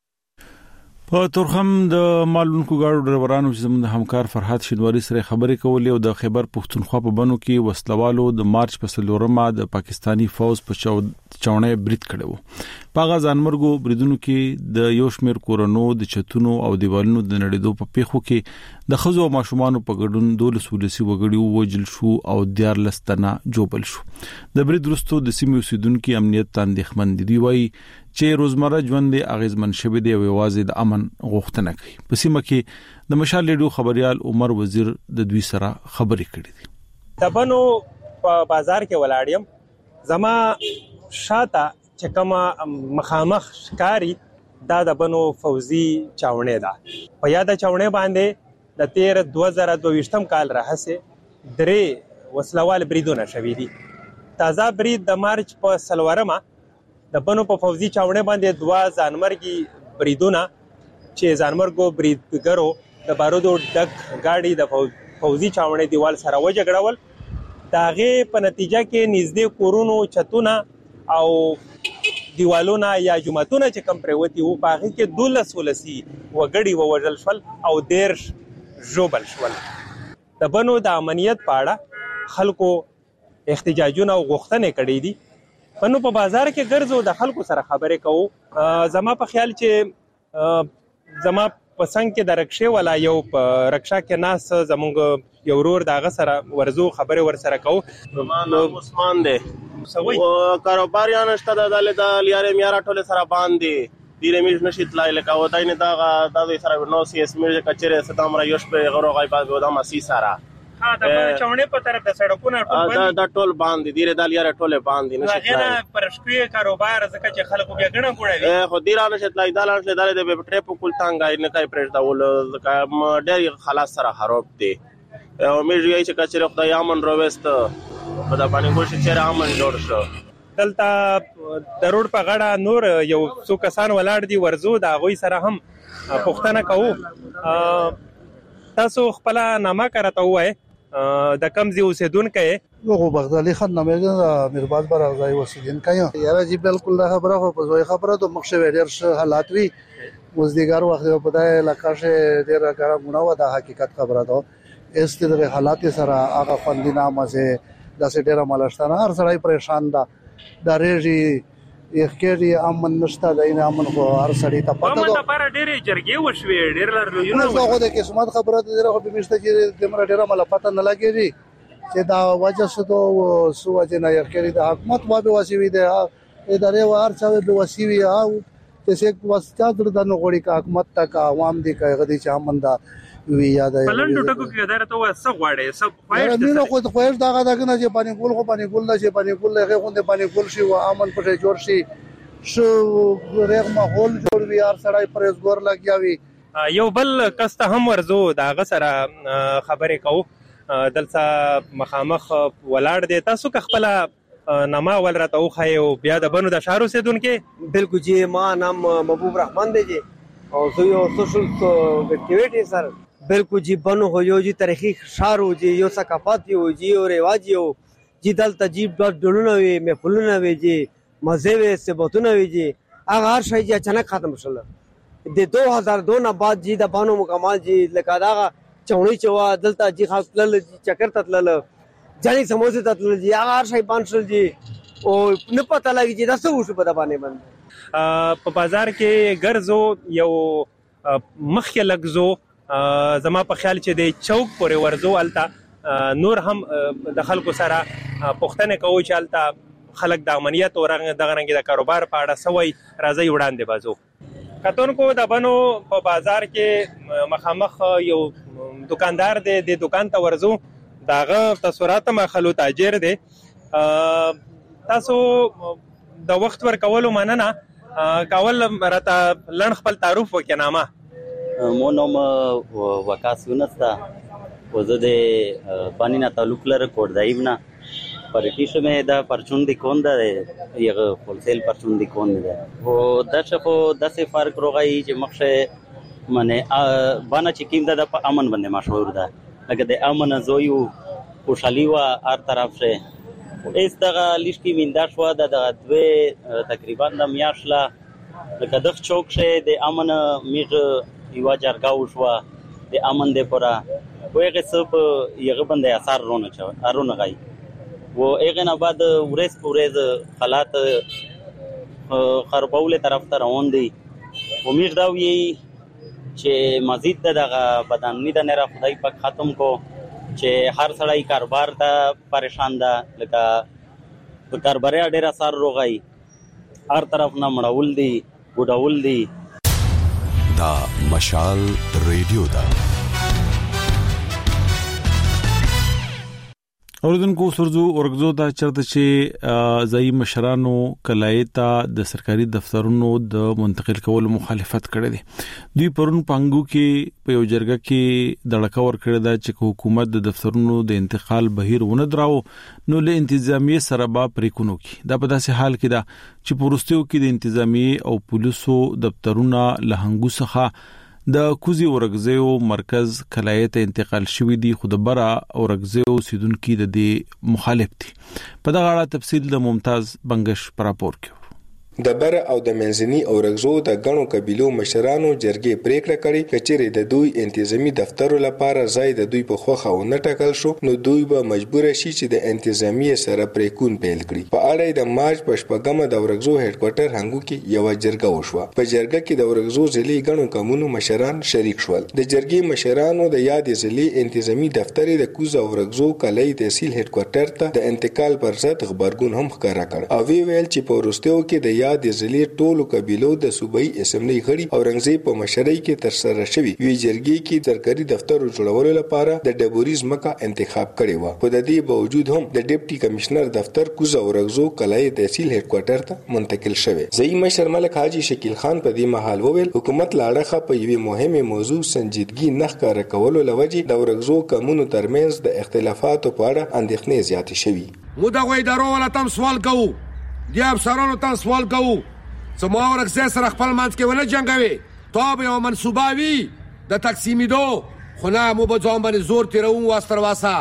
په تورخم د مالونکو گاډو ډرایورانو چې زموږ همکار فرحات شینواری سره خبرې کولې او د خیبر پښتونخوا په بنو کې وسلوالو د مارچ په سلورمه د پاکستانی فوج په چاونې برید کړو په غزانمرګو بریدونو کې د یو شمیر کورونو د چتونو او دیوالونو د نړیدو په پیښو کې د خزو او ماشومان په ګډون دولس ولسی وګړي وجل شو او دیار لستنه جوبل شو د برید وروسته د سیمې اوسیدونکو امنیت تاندېخمن دي وایي چې روزمره ژوند د اغیزمن شوی دی او یوازې د امن غوښتنه کوي په سیمه کې د مشال لیډو خبريال عمر وزیر د دوی سره خبرې کړې دي د بنو په بازار کې ولاړم زما شاته چې کومه مخامخ شکاري دا د بنو فوزي چاونې ده په یاد چاونې باندې د تیر دوه هزار دوه کال راهسه درې وسلوال بریدونه شوي دي تازه برید د مارچ په سلورمه د بنو په فوزي چاونې باندې دوا ځانمرګي بریدونه چې ځانمرګو بریدګرو د بارودو ډک گاډي د فوزي چاونې دیوال سره وجګړول داغه په نتیجه کې نږدې کورونو چتونه او دیوالونه یا جمعتونه چې کم پروتي وو باغې کې دولس ولسی وګړي ووجل شول او دیرش جوبل شول د بنو د امنیت پاړه خلکو احتجاجونه او غوښتنې کړې دي بنو په بازار کې ګرځو د خلکو سره خبرې کوو زما په خیال چې زما په څنګ کې د رکشې ولا یو په رکشا کې ناس زمونږ یو ورور دغه سره ورزو خبرې ور سره کوو نو عثمان دی او کاروبار یا نشته د دل د لیارې میارا ټوله سره باندې دیره میش نشیت لای لکه و داینه دا د سره نو سی اس میج کچره ستام را یوش په غرو غیبات و د مسی سره ها دا چاونې په طرف د سړکونو ټول باندې دا ټول باندې دیره د لیارې ټوله باندې نشیت لای پر شپې کاروبار ځکه چې خلکو بیا غنه کوړي خو دیره نشیت لای دالان شه دال د ټریپ کول تانګای نه کای پرېږ دا ول ځکه ډېر خلاص سره خراب دي او میږي چې کچره خدای امن رويست په دا باندې کوشش چې امن جوړ شو دلته د روډ په غاړه نور یو څو کسان ولاړ دي ورزو دا غوي سره هم پښتنه کوو تاسو خپل نامه کرته وای د کمزي اوسیدونکو یو بغدادي خان نامه میرباز بر ځای اوسیدون کایو یاره جی بالکل دا خبره خو په ځای خبره ته مخشه ډیر حالات وی مزدګار وخت په دای علاقې شه ډیر کار غوناو دا حقیقت خبره ده اس طرح حالات سره هغه فندي نامه سه د سټره ملشتانه هر سړی پریشان ده د ریږي یخکری امن نشته د این امن خو هر سړی ته پته ده امن لپاره ډېرې جرګې وشوي ډېر لرلو یو نو زه د قسمت خبره ده خو به مشته چې د مر ډېر مل پته نه لګیږي چې دا وجه څه سو وجه نه یخکری د حکومت وابه وسیوي ده ادارې وار چا به وسیوي او چې څوک واسطه در نه غوړي کا حکومت تک عوام دي کغه دي چې امن ده وی یاد ہے پلنډو ټکو کې دا راته وسه غواړي سب خوښ دي نو خو خوښ دا غدا کنه چې پانی ګول خو پانی ګول نه چې پانی ګول لغه غونډه پانی ګول شي او امن پټه جوړ شي شو رغ ماحول جوړ وي هر سړی پرېزګور لګیاوي یو بل کسته هم ورزو دا غسره خبرې کوو دلته مخامخ ولاړ دي تاسو خپل نامه ول راته وخی او بیا د بنو د شهر اوسیدونکو بالکل جی ما نام محبوب رحمان دی جی او زه یو سوشل اکټیویټی سر بالکل جی بنو هو یو جی تاریخي شهر او جی یو ثقافت یو جی او رواج یو جی دلته جی ډولونه وي محفلونه وي جی مزه وي سبوتونه وي جی هغه هر شي جی اچانک ختم شول د دو هزار دو نه بعد جی د بانو مکمل جی لکه دا چونی چوا دلته جی خاص تل چکر تتل جاني سموسه تتل جی هغه هر شي پانشل جی او نه پته لګی جی دا څه وشو په باندې باندې په بازار کې ګرځو یو مخکې لګزو زما په خیال چې د چوک پورې ورزو الته نور هم د خلکو سره پښتنه کوي چې الته خلک د امنیت او دغه رنګ د کاروبار په اړه سوي راځي وړاندې بازو کتونکو د بنو په بازار کې مخامخ یو دکاندار دی د دکان ته ورزو داغه تصورات مخلو تاجر دی تاسو د وخت ور کولو مننه کول راته لړ خپل تعارف وکنامه مو نوم وقاص یونس دا وزه د پانینا تعلق لرم کوردایبنا پرټیشه مې دا پرچوندې کون دا یغه هولسیل پرچوندې کون دی او دا شپو داسې فرق روغی چې مخشه منه باندې چې کیم دا د امن باندې مشهور ده لکه د امن زویو خوشالي وا هر طرف شه اس دغه لشکې ویندا شو د دوه تقریبا د میاشلا لکه د چوک شه د امن میغه یو جرګاو شو د امن د پورا وېغه سب یغه باندې اثر رونه چا ارونه غي و ایغه نه بعد ورس پورز حالات خربوله طرف ته روان دي امید دا وی چې مزید دغه بدنامي د نه خدای پاک ختم کو چې هر سړی کاروبار ته پریشان ده لکه په کاروبار ډیر اثر روغی هر طرف نه مړول دي ګډول دي دا مشال ریډیو دا اوردونکو سرزو ورغزو ته چرته چې ځای مشرانو کلایتا د سرکاري دفترونو د منتقل کولو مخالفت کړې دي دوی پرون پنګو کې په یو جرګه کې د لکور کړی دا چې حکومت د دفترونو د انتقال بهیر ونه دراو نو له انتظامی سره با پریکونو کې دا په داسې حال کې دا چې پروستیو کې د انتظامی او پولیسو دفترونه له هنګو څخه د کوزي ورغزیو مرکز کلایت انتقال شوی دی خود برا ورغزیو سیدونکو د دې مخالف دي په دغه اړه تفصیل د ممتاز بنگش پر راپور کې د بر او د منځني اورغزو د غنو قبيلو مشرانو جرګې پریکړه کړې کچېره د دوی انتظامی دفتر لپاره ځای د دوی په خوخه او نه ټاکل شو نو دوی به مجبور شي چې د انتظامی سره پریکون پیل کړي په اړه د مارچ په شپږمه د اورغزو هډ کوارټر هنګو کې یو جرګه وشوه په جرګه کې د اورغزو ضلعي غنو کمونو مشران شریک شول د جرګې مشرانو د یاد ضلعي انتظامی دفتر د کوزا اورغزو کلي تحصیل هډ کوارټر ته د انتقال پر ضد خبرګون هم ښکارا کړ او وی ویل چې په ورستیو کې د د ضلعي ټولو قبيلو د صوبایي اسمبلی غړي اورنګزیب په مشرۍ کې تر سره شوی وی جرګې کې سرکاري دفتر جوړولو لپاره د ډبوریز مکه انتخاب کړي و په د دې باوجود هم د ډیپټي کمشنر دفتر کوزا اورغزو کلای تحصیل هډ کوارټر ته منتقل شوی ځای مشر ملک حاجی شکیل خان په دې محل وویل حکومت لاړه په یوه مهمه موضوع سنجیدګي نه ښکار کولو لوجه د اورغزو کمونو ترمنځ د اختلافاتو په اړه اندېښنې زیاتې شوي مو دا غوي درو ولا تم سوال کوو دی افسرانو ته سوال کوو زما ورکه سره خپل منځ کې ونه جنگوي توب یو منسوباوي د تقسیمیدو خو نه مو به ځان باندې زور تیرو واستر واسا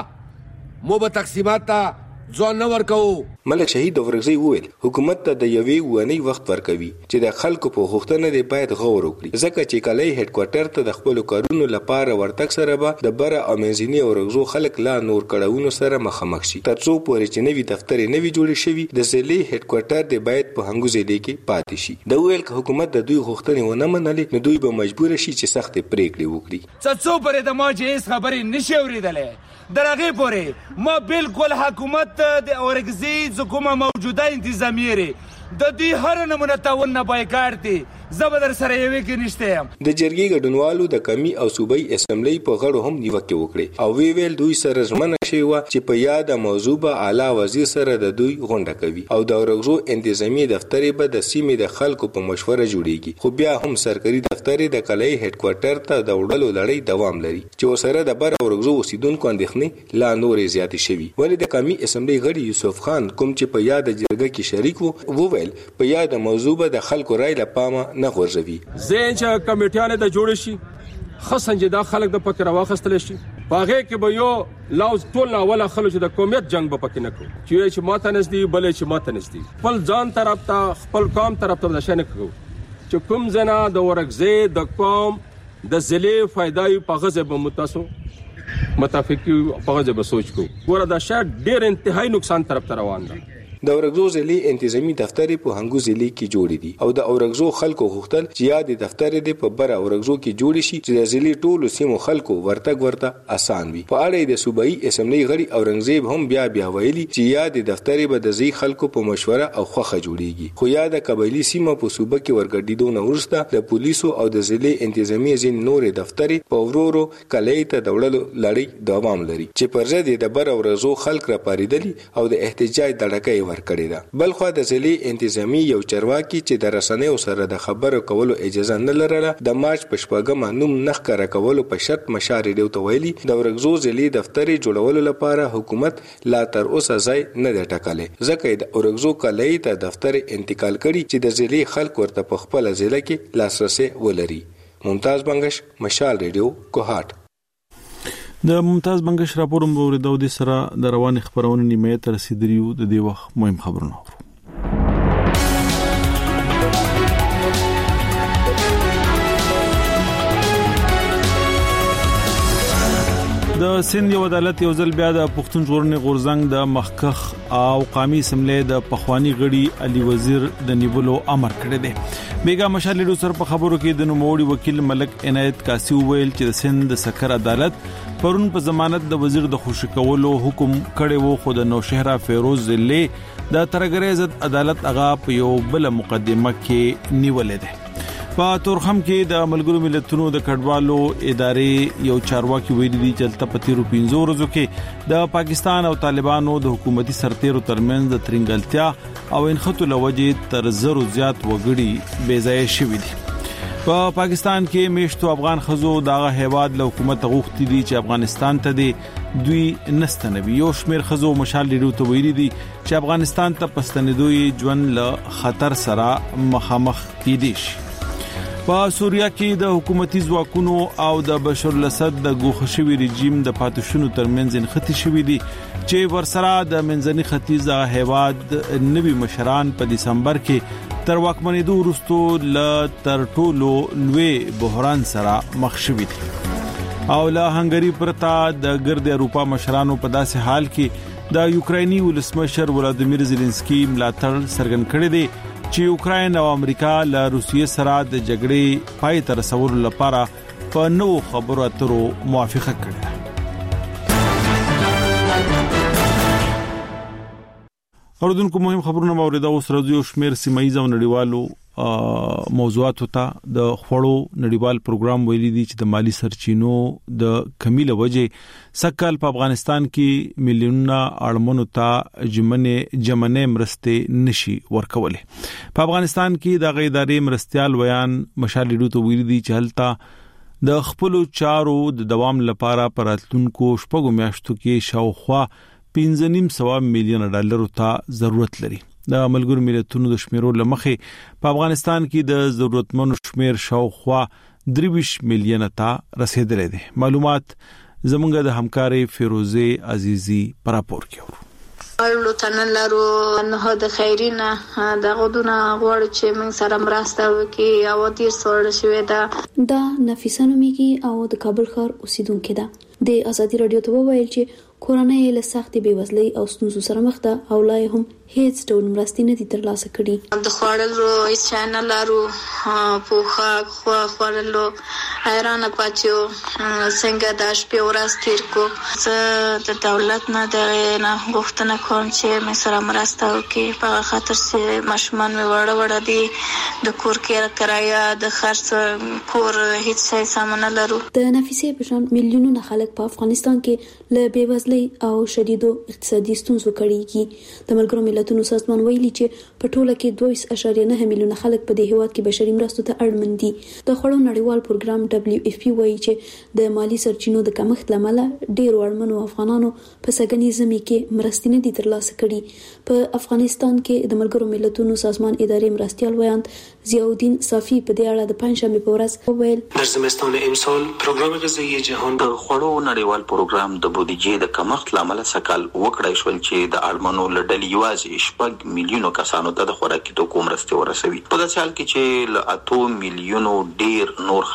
مو به تقسیمات ته ځان نه ورکو ملک شهید اورغزی وویل حکومت ته د یوې ونی وخت ورکوي چې د خلکو په غوښتنه دی باید غور وکړي ځکه چې کلي هډ کوارټر ته د خپل کارونو لپاره ورتک سره به د بره او منځني اورغزو خلک لا نور کړهونو سره مخامخ شي ترڅو پورې چې نوي دفتر نوي جوړ شي د ضلعي هډ کوارټر دی باید په هنګو ضلع کې پاتې شي د ویل ک حکومت د دوی غوښتنې ونه منلې نو دوی به مجبور شي چې سخت پریکړې وکړي څو پرې د ماجه خبرې نشي اوریدلې درغه پورې ما بالکل حکومت د اورګزی حکومت موجوده انتظامیه د دې هر نمونه تاون نه بایکاټ دي زبردر سره یوې کې نشته د جرګې ګډونوالو د کمی او صوبایي اسمبلی په غړو هم نیوکه وکړه او وی ویل دوی سره ژمنه شوی و چې په یاد موضوع به اعلی وزیر سره د دوی غونډه کوي او د اورغزو انتظامی دفتر به د سیمې د خلکو په مشوره جوړیږي خو بیا هم سرکاري دفتر د کلي هډ کوارټر ته د وړلو لړۍ دوام لري چې وسره د بر اورغزو اوسیدونکو اندېښنې لا نورې زیاتې شوي ولې د کمی اسمبلی غړي یوسف خان کوم چې په یاد جرګه کې شریک وو وویل په یاد موضوع به د خلکو رای لپاره نه غورځوي زین چې کمیټیانه د جوړ شي خصن چې دا خلک د پکې راوخستل شي باغې کې به یو لاوز ټول نه ولا خلک د قومیت جنگ به پکې نه کوي چې چې ماته نزدي بلې چې ماته نزدي خپل ځان طرف ته خپل قوم طرف ته نشنه کوي چې کوم زنا د ورګزې د قوم د ضلع فائدای په غزه به متاسو متفقي په غزه به سوچ کو ګوره دا شاید ډېر انتهایی نقصان طرف ته روان ده د اورګزو ضلع انتظامی دفتر په هنګو ضلع کې جوړ دي او د اورګزو خلکو غوښتل چې یاد دفتر دې په بر اورګزو کې جوړ شي چې د ضلع ټولو سیمو خلکو ورتګ ورته آسان وي. په اړه د صوبایي اسمبلی غړي اورنګزیب هم بیا بیا ویلي چې یاد دفتر به د ځای خلکو په مشوره او خوخه جوړیږي. خو یاد قبایلی سیمه په صوبه کې ورګډیدو نه وروسته د پولیسو او د ضلع انتظامی ځین نورې دفتر په ورورو کلي ته دوړلو لړۍ دوام لري چې پر ضد د بر اورګزو خلک را پاریدلی او د احتجاج دړکې ورکړې ده. بلخو د ضلع انتظامی یو چرواکي چې د رسنیو سره د خبرو کولو اجازه نه لرله د مارچ په شپږمه نوم نخ کار کولو په شرط مشارې دی ته ویلي د اورګزو ضلع دفتر جوړولو لپاره حکومت لا تر اوسه ځای نه دی ټاکلی ځکه د اورګزو کلي ته دفتر انتقال کړي چې د ضلع خلک ورته په خپل ضلع کې لاسرسي ولري. ممتاز بنگش، مشال ریډیو، کوهاټ. د ممتاز بنگش راپور مورید او د سره د روان خبرونه نیمه تر رسیدلیو د دې وخت مهم خبرونه اورو. د سند یو عدالت یو ځل بیا د پښتون ژغورنې غورځنګ د مخکخ او قومي اسمبلی د پخوانی غړي علي وزیر د نیولو امر کړی دی. بیګا مشال ډو سر په خبرو کې د نوموړي وکیل ملک عنایت کاسی ویل چې د سند د سکر عدالت پرون په ضمانت د وزیر د خوشی کولو حکم کړی وو خو د نوشهرا فیروز ضلع د ترګری عزت عدالت هغه په یو بل مقدمه کې نیولې ده. په تورخم کې د ملګرو ملتونو د کډوالو ادارې یو چارواکي ویلي دي چې تل په تیرو پنځو ورځو کې د پاکستان او طالبانو د حکومتي سرتیرو ترمنځ د ترنګلتیا او انخطو لوجې تر زرو زیات وګړي بې ځای شوي دي. په پا پاکستان کې میشتو افغان خزو دغه هیواد له حکومت غوښتي دي چې افغانستان ته دي دوی نستنوي. یو شمیر خزو مشال ډیرو ته ویلي دي چې افغانستان ته پستنیدوی ژوند له خطر سره مخامخ کیدي شي. په سوریه کې د حکومتي ځواکونو او د بشار الاسد د ګوښشوي رژیم د پاتوشونو ترمنځ انختی شوې دي چې ورسره د منځني ختیځ هیواد نوي مشران په دسمبر کې تر واکمنېدو وروسته ل تر ټولو لوی بحران سره مخ شوي دي. او له هنګری پرتا د ګرد اروپا مشرانو په داسې حال کې د یوکراني ولسمشر ولادیمیر زيلنسکي ملاتړ څرګند کړی دی چې یوکرين او امریکا له روسیې سره د جګړې پای ته رسولو لپاره په نو خبرو اترو موافقه کړې. اوردونکو مهم خبرونه مورید او سره یو شمیر سیمایي او نړیوالو موضوعات ته د خړو نړیوال پروګرام ویلي دي چې د مالی سرچینو د کمی له وجې سکهال په افغانستان کې میلیونونه اړمنو ته جمنه جمنه مرسته نشي ورکوله. په افغانستان کې د غیداري مرستيال ویان مشال ډو ته ویلي دي چې هلته د خپل چارو د دوام لپاره پراتونکو شپږو میاشتو کې شاوخوا پنځه نیم سو میلیون ډالر ته ضرورت لري. د ملګرو ملتونو د شمیرو لمخې په افغانستان کې د ضرورتمنو شمیر شاوخوا درویش میلیون ته رسیدلی دي. معلومات زمونږ د همکاري فیروزه عزیزی پر راپور کې ورلو تنلارو نه د خیرینه د غودونه غوړ چې موږ سره مرسته وکي او د سوړ شوې ده. دا نفیسه نومیږي او د کابل ښار اوسیدونکو ده. د ازادي رادیو ته وویل چې کورنۍ له سختې بیوزلۍ او ستونزو سره مخ ده او لا هم هیڅ ډول مرستې نه دي ترلاسه کړي. د خوړلو چینل لرو پوخا خو خوړلو حیران پاتیو څنګه د شپې ورځ تیر کو. زه د دولت نه د نه غوښتنه کوم چې مې سره مرسته وکړي په خاطر چې ماشومان مې وړه وړه دي د کور کې کرایه د خرڅ کور هیڅ څه سامان لرو. د نفیسه بشان میلیونونه خلک په افغانستان کې له بیوزلۍ او شدیدو اقتصادي ستونزو کړيږي. د ملګرو ملتونو سازمان ویلي چې په ټوله کې دوه اشاریه نه میلیونه خلک په دې هیواد کې بشري مرستو ته اړمن دي. د خړو نړیوال پروګرام دبليو اف پی وایي چې د مالی سرچینو د کمښت لامل ډېر اړمنو افغانانو په سګنی زمي کې مرستې نه دي ترلاسه کړي. په افغانستان کې د ملګرو ملتونو سازمان ادارې مرستيال ویاند ضیاءالدین صافی په دې اړه د پنځشنبه په ورځ وویل در زمستان امسال پروګرام غذایی جهان د خړو نړیوال پروګرام د بودیجې د کمښت لامل سکهال وکړای شول چې د اړمنو لړل یوازې شپږ میلیونو کسانو ته د خوراکي توکو مرستې ورسوي. په داسې حال کې چې له اته میلیونو ډیر نور خلک د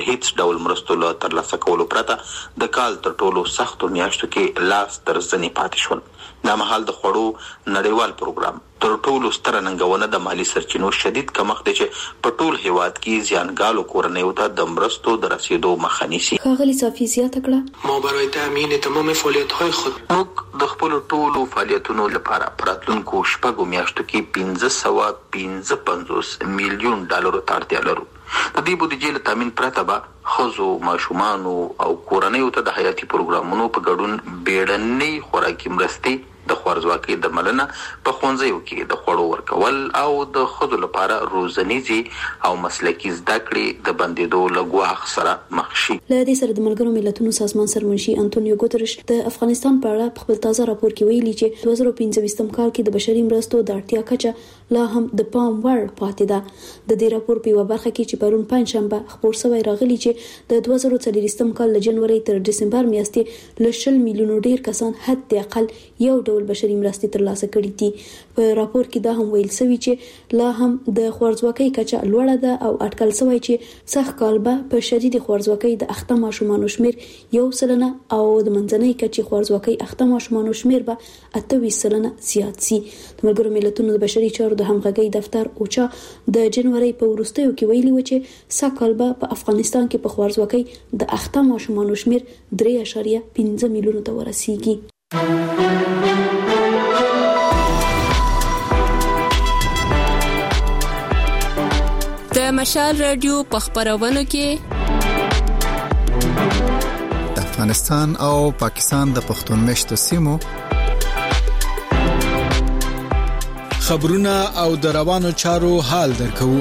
هیڅ ډول مرستو له ترلاسه کولو پرته د کال تر ټولو سختو میاشتو کې لاس تر زنې پاتې شول. دا مهال د خوړو نړیوال پروګرام تر ټولو ستره ننګونه د مالی سرچینو شدید کمښت دی چې په ټول هیواد کې زیانګالو کورنیو ته د مرستو د رسیدو مخه نیسي. ښاغلي صافي زیاته کړه، ما برای تامین تمام فعالیت‌های خود موږ د خپل ټولو فعالیتونو لپاره پراتلونکو شپږو میاشتو کې پنځه سوه پنځه پنځوس میلیون ډالرو ته اړتیا لرو. د دې بودیجې له تامین پرته به ښځو، ماشومانو او کورنیو ته د حیاتي پروګرامونو په ګډون بیړنۍ خوراکي مرستې، د خوارځواکۍ درملنه، په ښوونځیو کې د خوړو ورکول او د ښځو لپاره روزنیزې او مسلکي زده کړې د بندېدو له ګواښ سره مخ شي. له دې سره د ملګرو ملتونو سازمان سرمنشي انټونیو ګوترش د افغانستان په اړه په خپل تازه راپور کې ویلي چې دوه زره پنځه کال کې د بشري مرستو د اړتیا کچه لا هم د پام وړ پاتې ده. د دې راپور په یوه برخه کې چې پرون پنځشنبه خپور شوی راغلی چې د دوه زره څلوېښتم کال له جنوري تر دسمبر میاشتې له شل میلیونو ډیر کسان حد اقل یو ډول بشري مرستې ترلاسه کړي دي. په راپور کې دا هم ویل شوی چې لا هم د خوارځواکۍ کچه لوړه ده او اټکل شوی چې سخت کال به په شدید خوارځواکۍ د اخته ماشومانو شمیر یو سلنه او د منځنۍ کچې خوارځواکۍ اخته ماشومانو شمیر به اته ویشت سلنه زیات شي. د ملګرو ملتونو د بشري چارو د همغږۍ دفتر اوچا د جنوري په وروستیو کې ویلي و چې سږ کال به په افغانستان کې په خوارځواکۍ د اخته ماشومانو شمیر درې اعشاریه پنځه میلیونو ته ورسیږي. د مشال رادیو په خبرونو کې د افغانستان او پاکستان د پښتون مشتو سیمو خبرونه او د روانو چارو حال درکو.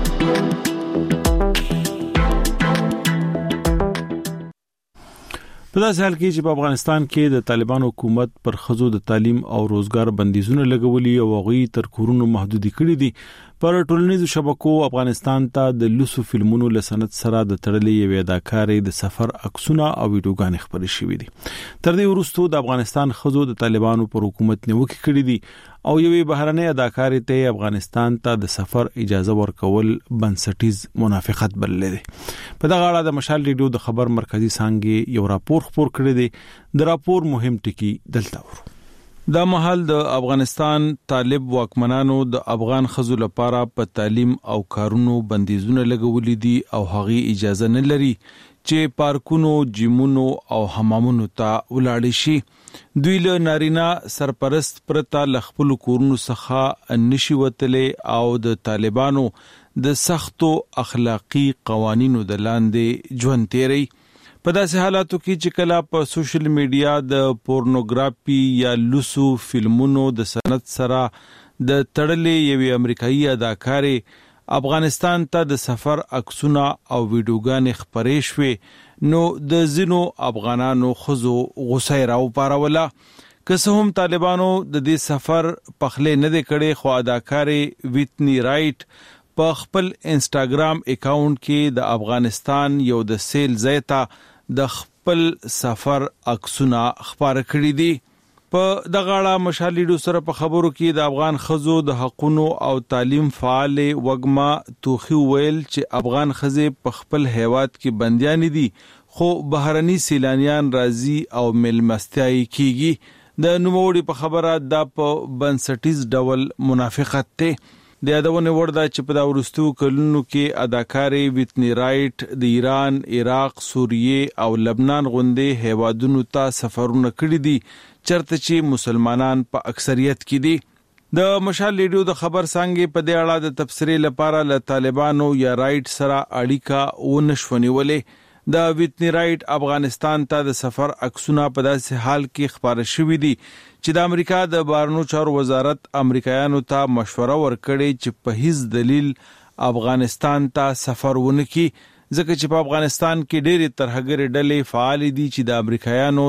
په داسې حال کې چې په افغانستان کې د طالبان حکومت پر ښځو د تعلیم او روزګار بندیزونه لګولي او هغوی تر کورونو محدودي کړي دي، پر ټولنیزو شبکو افغانستان ته د لوسو فلمونو له سند سره د تړلې یوې اداکارې د سفر عکسونه او ویډیوګانې خپرې شوې دي. تر دې وروسته د افغانستان ښځو د طالبانو پر حکومت نیوکې کړې دي او یوې بهرنۍ اداکارې ته افغانستان ته د سفر اجازه ورکول بنسټیز منافقت بللې دي. په دغه اړه د مشال ریډیو د خبر مرکزی څانګې یو راپور خپور کړی دی. د راپور مهم ټکی دلته ورو. دا مهال د افغانستان طالب واکمنانو د افغان ښځو لپاره په تعلیم او کارونو بندیزونه لګولي دي او هغه اجازه نه لري چې پارکونو، جیمونو او حمامونو ته ولاړ شي. دوی له نارینه سرپرست پرته ل خپل کورونو څخه نشي وتلې او د طالبانو د سختو اخلاقی قوانینو د لاندې ژوند تیري. په داسې حالاتو کې چې کله په سوشل میډیا د پورنوګرافي یا لوسو فلمونو د سند سره د تړلې یوې امریکایي اداکارې افغانستان ته د سفر عکسونه او ویډیوګانې خپرې شوې، نو د ځینو افغانانو ښځو غوسه راوپاروله. که څه هم طالبانو د دې سفر پخلی نه دی کړی، خو اداکارې ویتنی رایټ په خپل انسټاګرام اکاونټ کې د افغانستان یو د سیل ځای ته د خپل سفر عکسونه خپاره کړي دي. په دغه اړه مشال ریډیو سره په خبرو کې د افغان ښځو د حقونو او تعلیم فعال وګما توخي ویل چې افغان ښځې په خپل هیواد کې بنديان دي، خو بهرني سیلانیان راځي او ملمستیاي کیږي. د نوموړي په خبره دا په بنسټیز ډول منافقت ته. د یادونه ورده چې په دا ورستو کلونو کې اداکارې ویتنی رایټ د ایران، عراق، سوریه او لبنان غوندې هیوادونو ته سفرونه کړي دي چرته چې مسلمانان په اکثریت کې دي. د مشال ریډیو د خبر څنګه په دې اړه د تفسیر لپاره له طالبانو یا رایټ سره اړیکه ونښونیولې. د ویتنی رایټ افغانستان ته د سفر عکسونه په داسې حال کې خبره شوې دي چې د امریکا د بهرنیو چارو وزارت امریکایانو ته مشوره ورکړې چې په هیڅ دلیل افغانستان ته سفر ونه کړي، ځکه چې په افغانستان کې ډېرې ترهګرې ډلې فعال دي چې د امریکایانو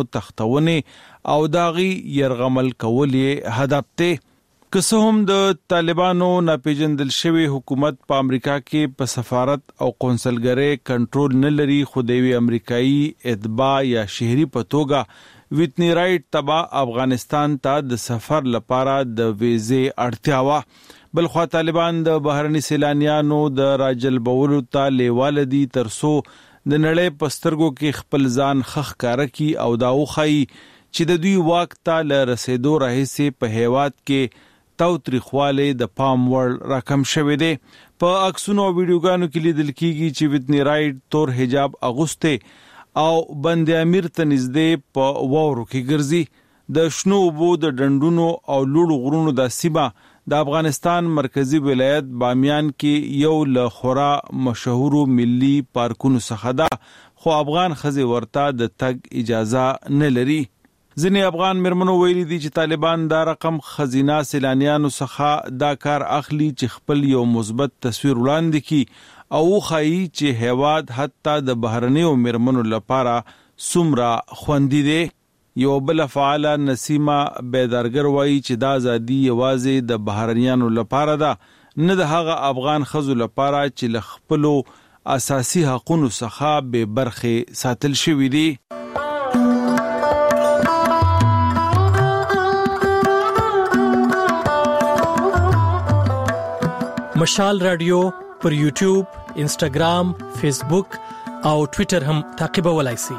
تختونه او داغي يرغمل کول یې هدف ته. که څه هم د طالبانو ناپېژندل شوی حکومت په امریکا کې په سفارت او قونسلګرۍ کنټرول نه لري، خو د یوې امریکایي اتباع یا شهري په توګه ویتنی رایټ تبا افغانستان ته د سفر لپاره د ویزې اړتیا وه. بلخوا طالبان د بهرني سیلانیانو د راجلبولو ته لیواله دي ترڅو د نړۍ پسترګو کې خپل ځان خخ کار کی او دا وخی چې د دوی واک ته ل رسیدو راهیسه په هیواد کې تاوتریخواله د پام وړ راکم شوه دی. په عکسونو او ویډیوګانو کې لیدل کیږي چې ویتنی رائټ تور حجاب اغوسته او بند امیر ته نږدې په وورو کې ګرځي. د شنو وبو د ډنډونو او لوړو غرونو د سیمه د افغانستان مرکزی ولایت بامیان کې یو له خورا مشهورو ملي پارکونو څخه ده، خو افغان خزي ورته د تګ اجازه نه لري. ځینې افغان مرمنو ویلي دي چې طالبان دا رقم خزینه سیلانیانو څخه دا کار اخلي چې خپل یو مثبت تصویر وړاندې کړي او خایي چې هیواد حتی د بهرنیو مرمنو لپاره څومره خوندي دی. یو بل فعال نسیمه بیدارګر وایي چې دا ازادي یوازې د بهرنیانو لپاره ده، نه د هغه افغان خزو لپاره چې له خپلو اساسي حقوقو څخه بې برخې ساتل شوي دي. مشال رادیو پر یوټیوب، انسټاګرام، فیسبوک او ټوئیټر هم تعقیبولای شئ.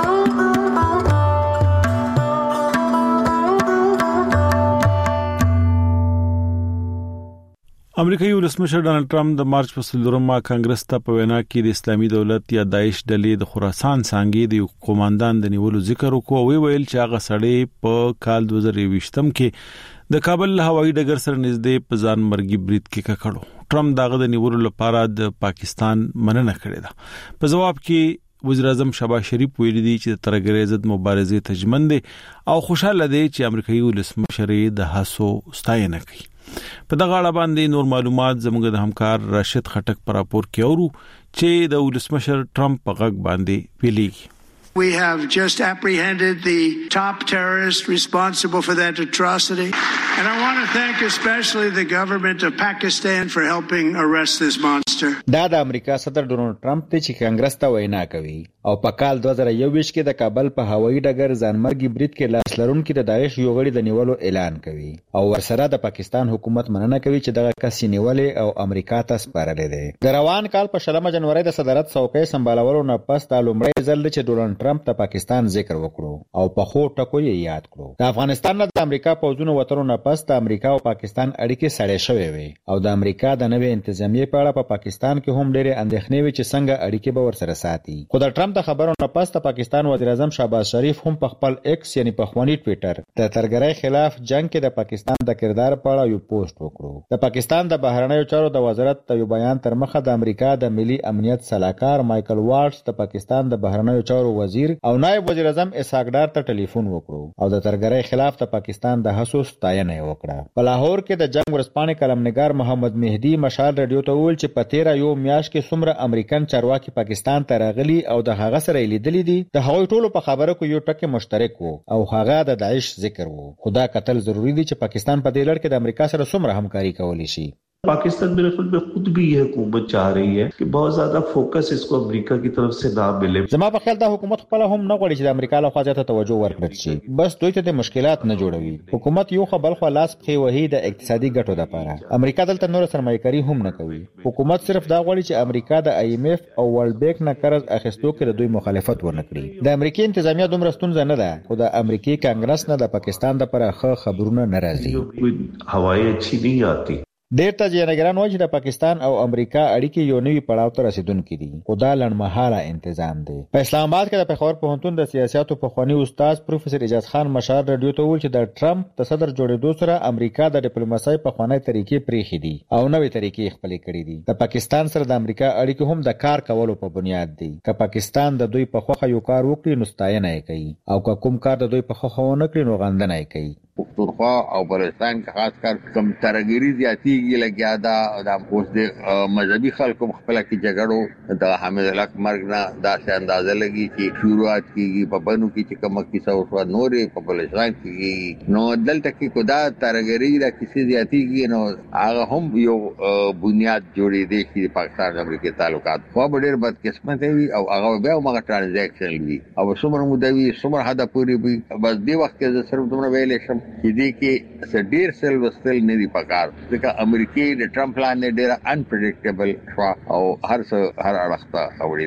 امریکایي ولسمشر ډانلډ ټرمپ د مارچ په څلورمه کانګرس ته په وینا کې د اسلامي دولت یا داعش ډلې د خراسان څنګه د قوماندان د نیولو ذکر وکړ او ویل چې هغه سړی په کال دوه زره یوویشتم کې د کابل هوایي ډګر سره نږدې په ځان مرګي برید کې ککړو. ټرمپ دغه د نیولو لپاره د پاکستان مننه کړې ده. په جواب کې وزیر اعظم شهباز شریف ویلي دي چې د ترګرې ضد مبارزې تجمن دي او خوشاله دي چې امریکایي ولسمشر د هڅو ستاینه کوي. په دغه اړه باندې نور معلومات زموږ د همکار راشد خټک پر راپور کې اورو چې د ولسمشر ټرمپ په غږ باندې ویلي. We have just apprehended the top terrorist responsible for that atrocity. And I want to thank especially the government of Pakistan for helping arrest this monster. دا د امریکا صدر ډونالډ ټرمپ ته چې کانګرس ته وینا کوي او په کال دوه زره یوویشت کې د کابل په هوایي ډګر ځانمرګي برید کې لاس لرونکي د داعش یو غړي د نیولو اعلان کوي او ورسره د پاکستان حکومت مننه کوي چې دغه کس نیولې او امریکا ته سپارلې ده. د روان کال په شلمه جنوري د صدارت څوکۍ سمبالولو نه پس د لومړي ځل چې ډونالډ ټرمپ ته پاکستان ذکر وکړو او په خو ټکو یې یاد کړو. د افغانستان نه د امریکا پوځونو وترو نه پس د امریکا او پاکستان اړیکې سړې شوې وي او د امریکا د نوې انتظامیې په اړه په پاکستان کې هم ډېرې اندېښنې وي چې څنګه اړیکې به ورسره ساتي. خو د ټرمپ د خبرو نه پس د پاکستان وزیر اعظم شهباز شریف هم په خپل ایکس یعنی په خواني ټوئیټر د ترګرۍ خلاف جنگ کې د پاکستان د کردار په اړه یو پوسټ وکړو. د پاکستان د بهرنیو چارو د وزارت د یو بیان تر مخه د امریکا د ملي امنیت سلاکار مایکل وارټس د پاکستان د بهرنیو چارو وزیر او نائب وزیر اعظم اسحاق ډار ته ټلیفون وکړو او د ترګرۍ خلاف د پاکستان د هڅو ستاینه وکړه. په لاهور کې د جنگ ورسپانې کلمنګار محمد مهدي مشال رادیو ته ویل چې په تیره یو میاشت کې څومره امریکن چارواکي پاکستان ته راغلي او د هغه سره لیدلې دي د هغوی ټولو په خبره کې یو ټکی مشترک وو او هغه د داعش ذکر وو. خدا قتل ضروری دي چې پاکستان په دې لړ کې د امریکا سره څومره همکاري کولی شي. पाकिस्तान मेरे ख्याल में खुद भी ये हुकूमत चाह रही है कि बहुत ज्यादा फोकस इसको अमेरिका की तरफ से ना मिले. زما په خیال دا حکومت خپل هم نه غواړي چې د امریکا له خوا ځاته توجه ورکړي شي، بس دوی ته د مشکلات نه جوړوي. حکومت یو خبر خو لاس په وਹੀ د اقتصادي ګټو لپاره امریکا دلته نور سرمایه‌کاري هم نه کوي. حکومت صرف دا غواړي چې امریکا د آی ایم ایف او ورلد بانک نه قرض اخیستو کې د دوی مخالفت ونه کړي. د امریکای انتظامیه دومره ستونزه نه ده، خو د امریکای کانګرس نه د پاکستان د پره ښه خبرونه نه راځي. هوایی اچھی نہیں آتی. ډېر ته جنګران وایي چې د پاکستان او امریکا اړیکې یو نوي پړاو ته رسیدونکې دي، خو دا لنډمهاله انتظام دی. په اسلام آباد کې د پېښور پوهنتون د سیاستو پخوانی استاد پروفیسور اجاز خان مشال رادیو ته وویل چې د ټرمپ د صدر جوړېدو سره امریکا د ډیپلوماسۍ پخوانی طریقې پرېښې دي او نوې طریقې خپلې کړې دي. د پاکستان سره د امریکا اړیکې هم د کار کولو په بنیاد دي. که پاکستان د دوی په خوښه یو کار وکړي نو ستاینه یې کوي او که کوم کار د دوی په خوښه ونه کړي نو غندنه یې کوي. پښتونخوا او بلوچستان کې خاص کر کم ترګری زیاتیږي لګیا دا د اوس د مذهبي خلکو خپل کې جګړو د حامد الحق مرګ نه داسې اندازه لګي چې شروعات کیږي په بنو کې چې کوم کیسه او نورې په بلوچستان کې نو دلته کې کو دا ترګری د کیسې زیاتیږي نو هغه هم یو بنیاد جوړې دي چې پاکستان امریکا تعلقات خو ډېر بد قسمت وي او هغه بیا موږ ټرانزیکشن وي او څومره مودوي څومره حدا پوری وي بس دی وخت کې صرف دومره ویلې شم چې دې کې سډیر سل وستل نه دی پکار ځکه امریکای د ټرمپ پلان ډېر انپریډکټیبل شو او هر څه هر اړخته اوري دي.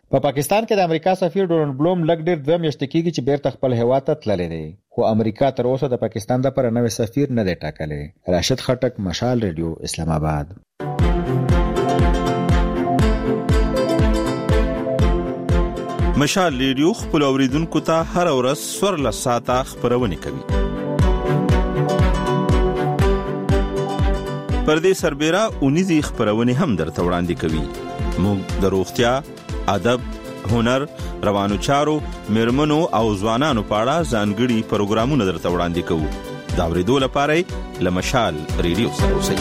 په پاکستان کې د امریکا سفیر ډونالد بلوم لګ ډیر دوه میاشتې کېږي چې بیرته خپل هیواد ته تللی دی، خو امریکا تر اوسه د پاکستان لپاره نوی سفیر نه دی ټاکلی. راشد خټک، مشال ریډیو، اسلام آباد. مشال ریډیو خپل اوریدونکو ته هر ورځ څوارلس ساعته خبرونه کوي. پردې سربېره اونیزي خبرونه هم درته وړاندې کوي. موږ د روغتیا، ادب، هنر، روانو چارو، میرمنو او ځوانانو په اړه ځانګړي پروګرامونه درته وړاندې کوو. دا ورېدو لپاره له مشال ریډیو سره اوسئ.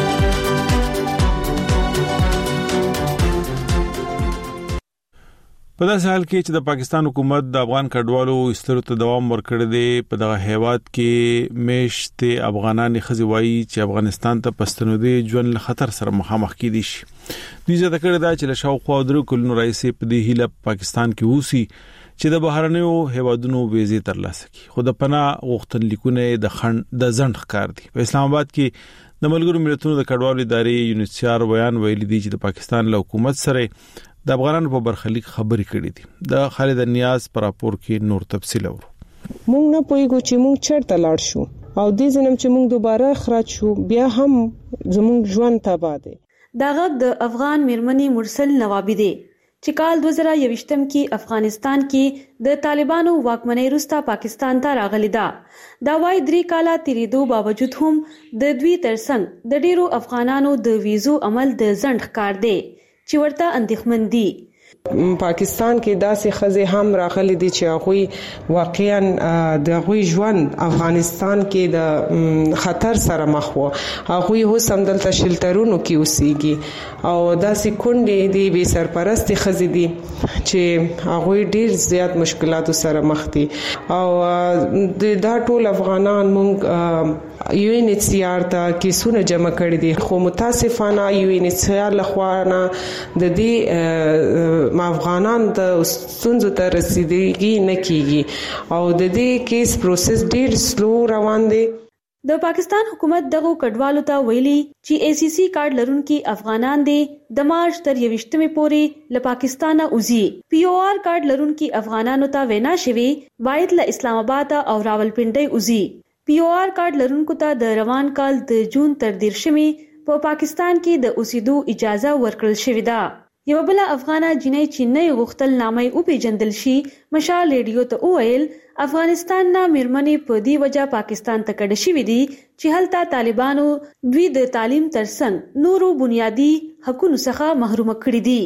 په داسې حال کې چې د پاکستان حکومت د افغان کډوالو ایستلو ته دوام ورکړی دی، په دغه هیواد کې میشت افغانان خزي وایي چې افغانستان ته پښتنو ژوند له خطر سره مخامخ کیدي شي. دوی زده کړی دا چې له شاوخوا درو کلونو راځي په دې هیله پاکستان کې اوسي چې د بهرنیو هیوادونو ویزې ترلاسه کړي، خو د پناه غوښتنلیکونه د خند د ځند ښکار دي. په اسلام آباد کې د ملګرو ملتونو د کډوالو ادارې یونیسیار ویان ویلي دي چې د پاکستان له حکومت سره د افغانانو په برخلیک خبرې کړې دي. د خالد نیاز پر راپور کې نور تفصیل اورو. مونږ نه پوهیږو چې مونږ چیرته لاړ شو او دې ځنم چې مونږ دوباره خراج شو بیا هم زمونږ ژوند تباہ دی. دا غږ د افغان میرمنې مرسل نوابی دی چې کال دوه زره یوویشتم کې افغانستان کې د طالبانو واکمنۍ وروسته پاکستان ته راغلی ده. دا وايي درې کاله تیریدو باوجود هم د دوی ترڅنګ د ډیرو افغانانو د ویزو عمل د ځند ښکار دی چې ورته اندېښمن دي. پاکستان کې داسې خزه هم راغلي دي چې هغه واقعا د غوي ژوند افغانستان کې د خطر سره مخ وو. هغه هو سم دلته شلټرونو کې اوسېږي او داسې کونډې دي بي سرپرست خزه دي چې هغه ډیر زیات مشکلاتو سره مخ دي او د دا ټول افغانان مونږ یو ان ایچ سی آر ته کیسونه جمع کړي دي، خو متاسفانه یو ان ایچ سی آر لخوانه د دې افغانان د ستونزو ته رسیدګي نه کیږي او د دې کیس پروسس ډیر سلو روان دی. د پاکستان حکومت دغه کډوالو ته ویلي چې ای سی سی کارت لرونکي افغانان دي د مارچ تر یوویشتمې پورې له پاکستانه وځي. پی او آر کارت لرونکي افغانانو ته وینا شوی باید له اسلام آباد او راولپنډي وځي. پی او آر کارت لرونکو ته د روان کال د جون تر دیرشمې په پاکستان کې د اوسېدو اجازه ورکړل شوې ده. یو بل افغانه جنۍ چې نه غوښتل نامې او پیجندل شي مشال ریډیو ته وویل افغانستان نه میرمنې په دې وجه پاکستان ته کډه شوې دي چې هلته طالبانو دوی د تعلیم ترڅنګ نورو بنیادی حقوقو څخه محروم کړي دي.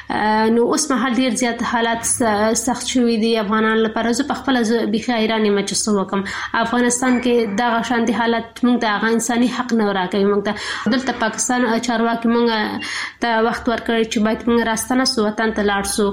نو اوس مهال ډیر زیات حالات سخت شوي دي افغانان لپاره. زه په خپل بيخي حیران یم چې څه وکم. افغانستان کې دا شانتي حالت موږ ته هغه انساني حق نه راکوي. موږ ته دلته پاکستان چارواکي موږ ته وخت ورکړي چې باید موږ راستنه سو وطن ته لاړ سو.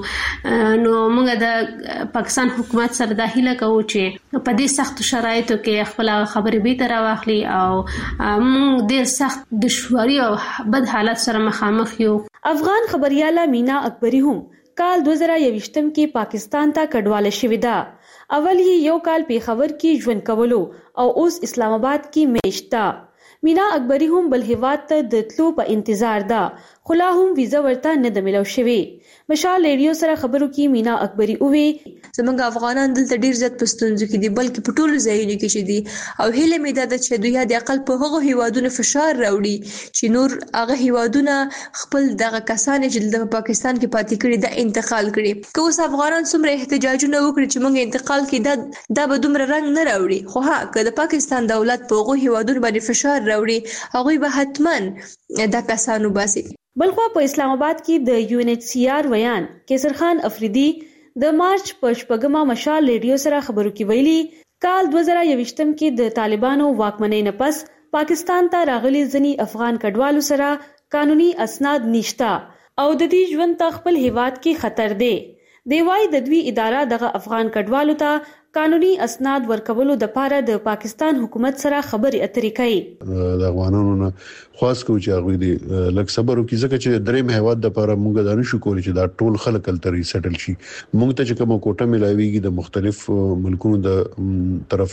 نو موږ د پاکستان حکومت سره د هیله کوو چې په دې سخت شرایطو کې خپل خبرې به تر واخلي او موږ ډیر سخت دشواري او بد حالت سره مخامخ یو. افغان خبرياله مینا اکبری هم کال دوه زره یوویشتم کې پاکستان ته کډواله شوې ده. اول یې یو کال پیښور کې ژوند کولو او اوس اسلام آباد کې میشته. مینا اکبری هم بل هیواد ته د تلو په انتظار ده خو لا هم ویزه ورته نه د ملو شوې. مشال ریډیو سره خبرو کې مینا اکبری اووي زمونږ افغانان دلته ډیر زیات پښتونځو کې دي بلکې په ټولو ځایونو کې چې دي او هیله مې ده چې دوی د عقل په هغه هیوادونو فشار راوړي چې نور هغه هیوادونه خپل دغه کسان چې د پاکستان کې پاتې کړي د انتقال کړي. که اوس افغانان څومره احتجاجونه وکړي چې موږ انتقال کې دا دا به دومره رنګ نه راوړي، خو ها که د پاکستان دولت په هغه هیوادونو باندې فشار راوړي هغه به حتما دا کسانو باسي. بلخوا په اسلام آباد کې د یو ان ایچ سی آر ویان کیسر خان افریدي د مارچ په شپږمه مشال ریډیو سره خبرو کې ویلي کال دوه زره یوویشتم کې د طالبانو واکمنۍ نه پس پاکستان ته راغلي ځنی افغان کډوالو سره قانوني اسناد نشته او د دې ژوند ته خپل هیواد کې خطر دی. دی وايي د دوی اداره دغه افغان کډوالو ته قانوني اسناد ورکولو د پاره د پاکستان حکومت سره خبرې اترې کوي. د افغانانو نه خاص کو چې هغه دي لکه صبر وکړي ځکه چې درې مهواد د لپاره موږ د نشو کولی چې دا ټول خلک تلتري سټل شي. موږ ته چې کومه کوټه ملایويږي د مختلف ملکونو د طرف نه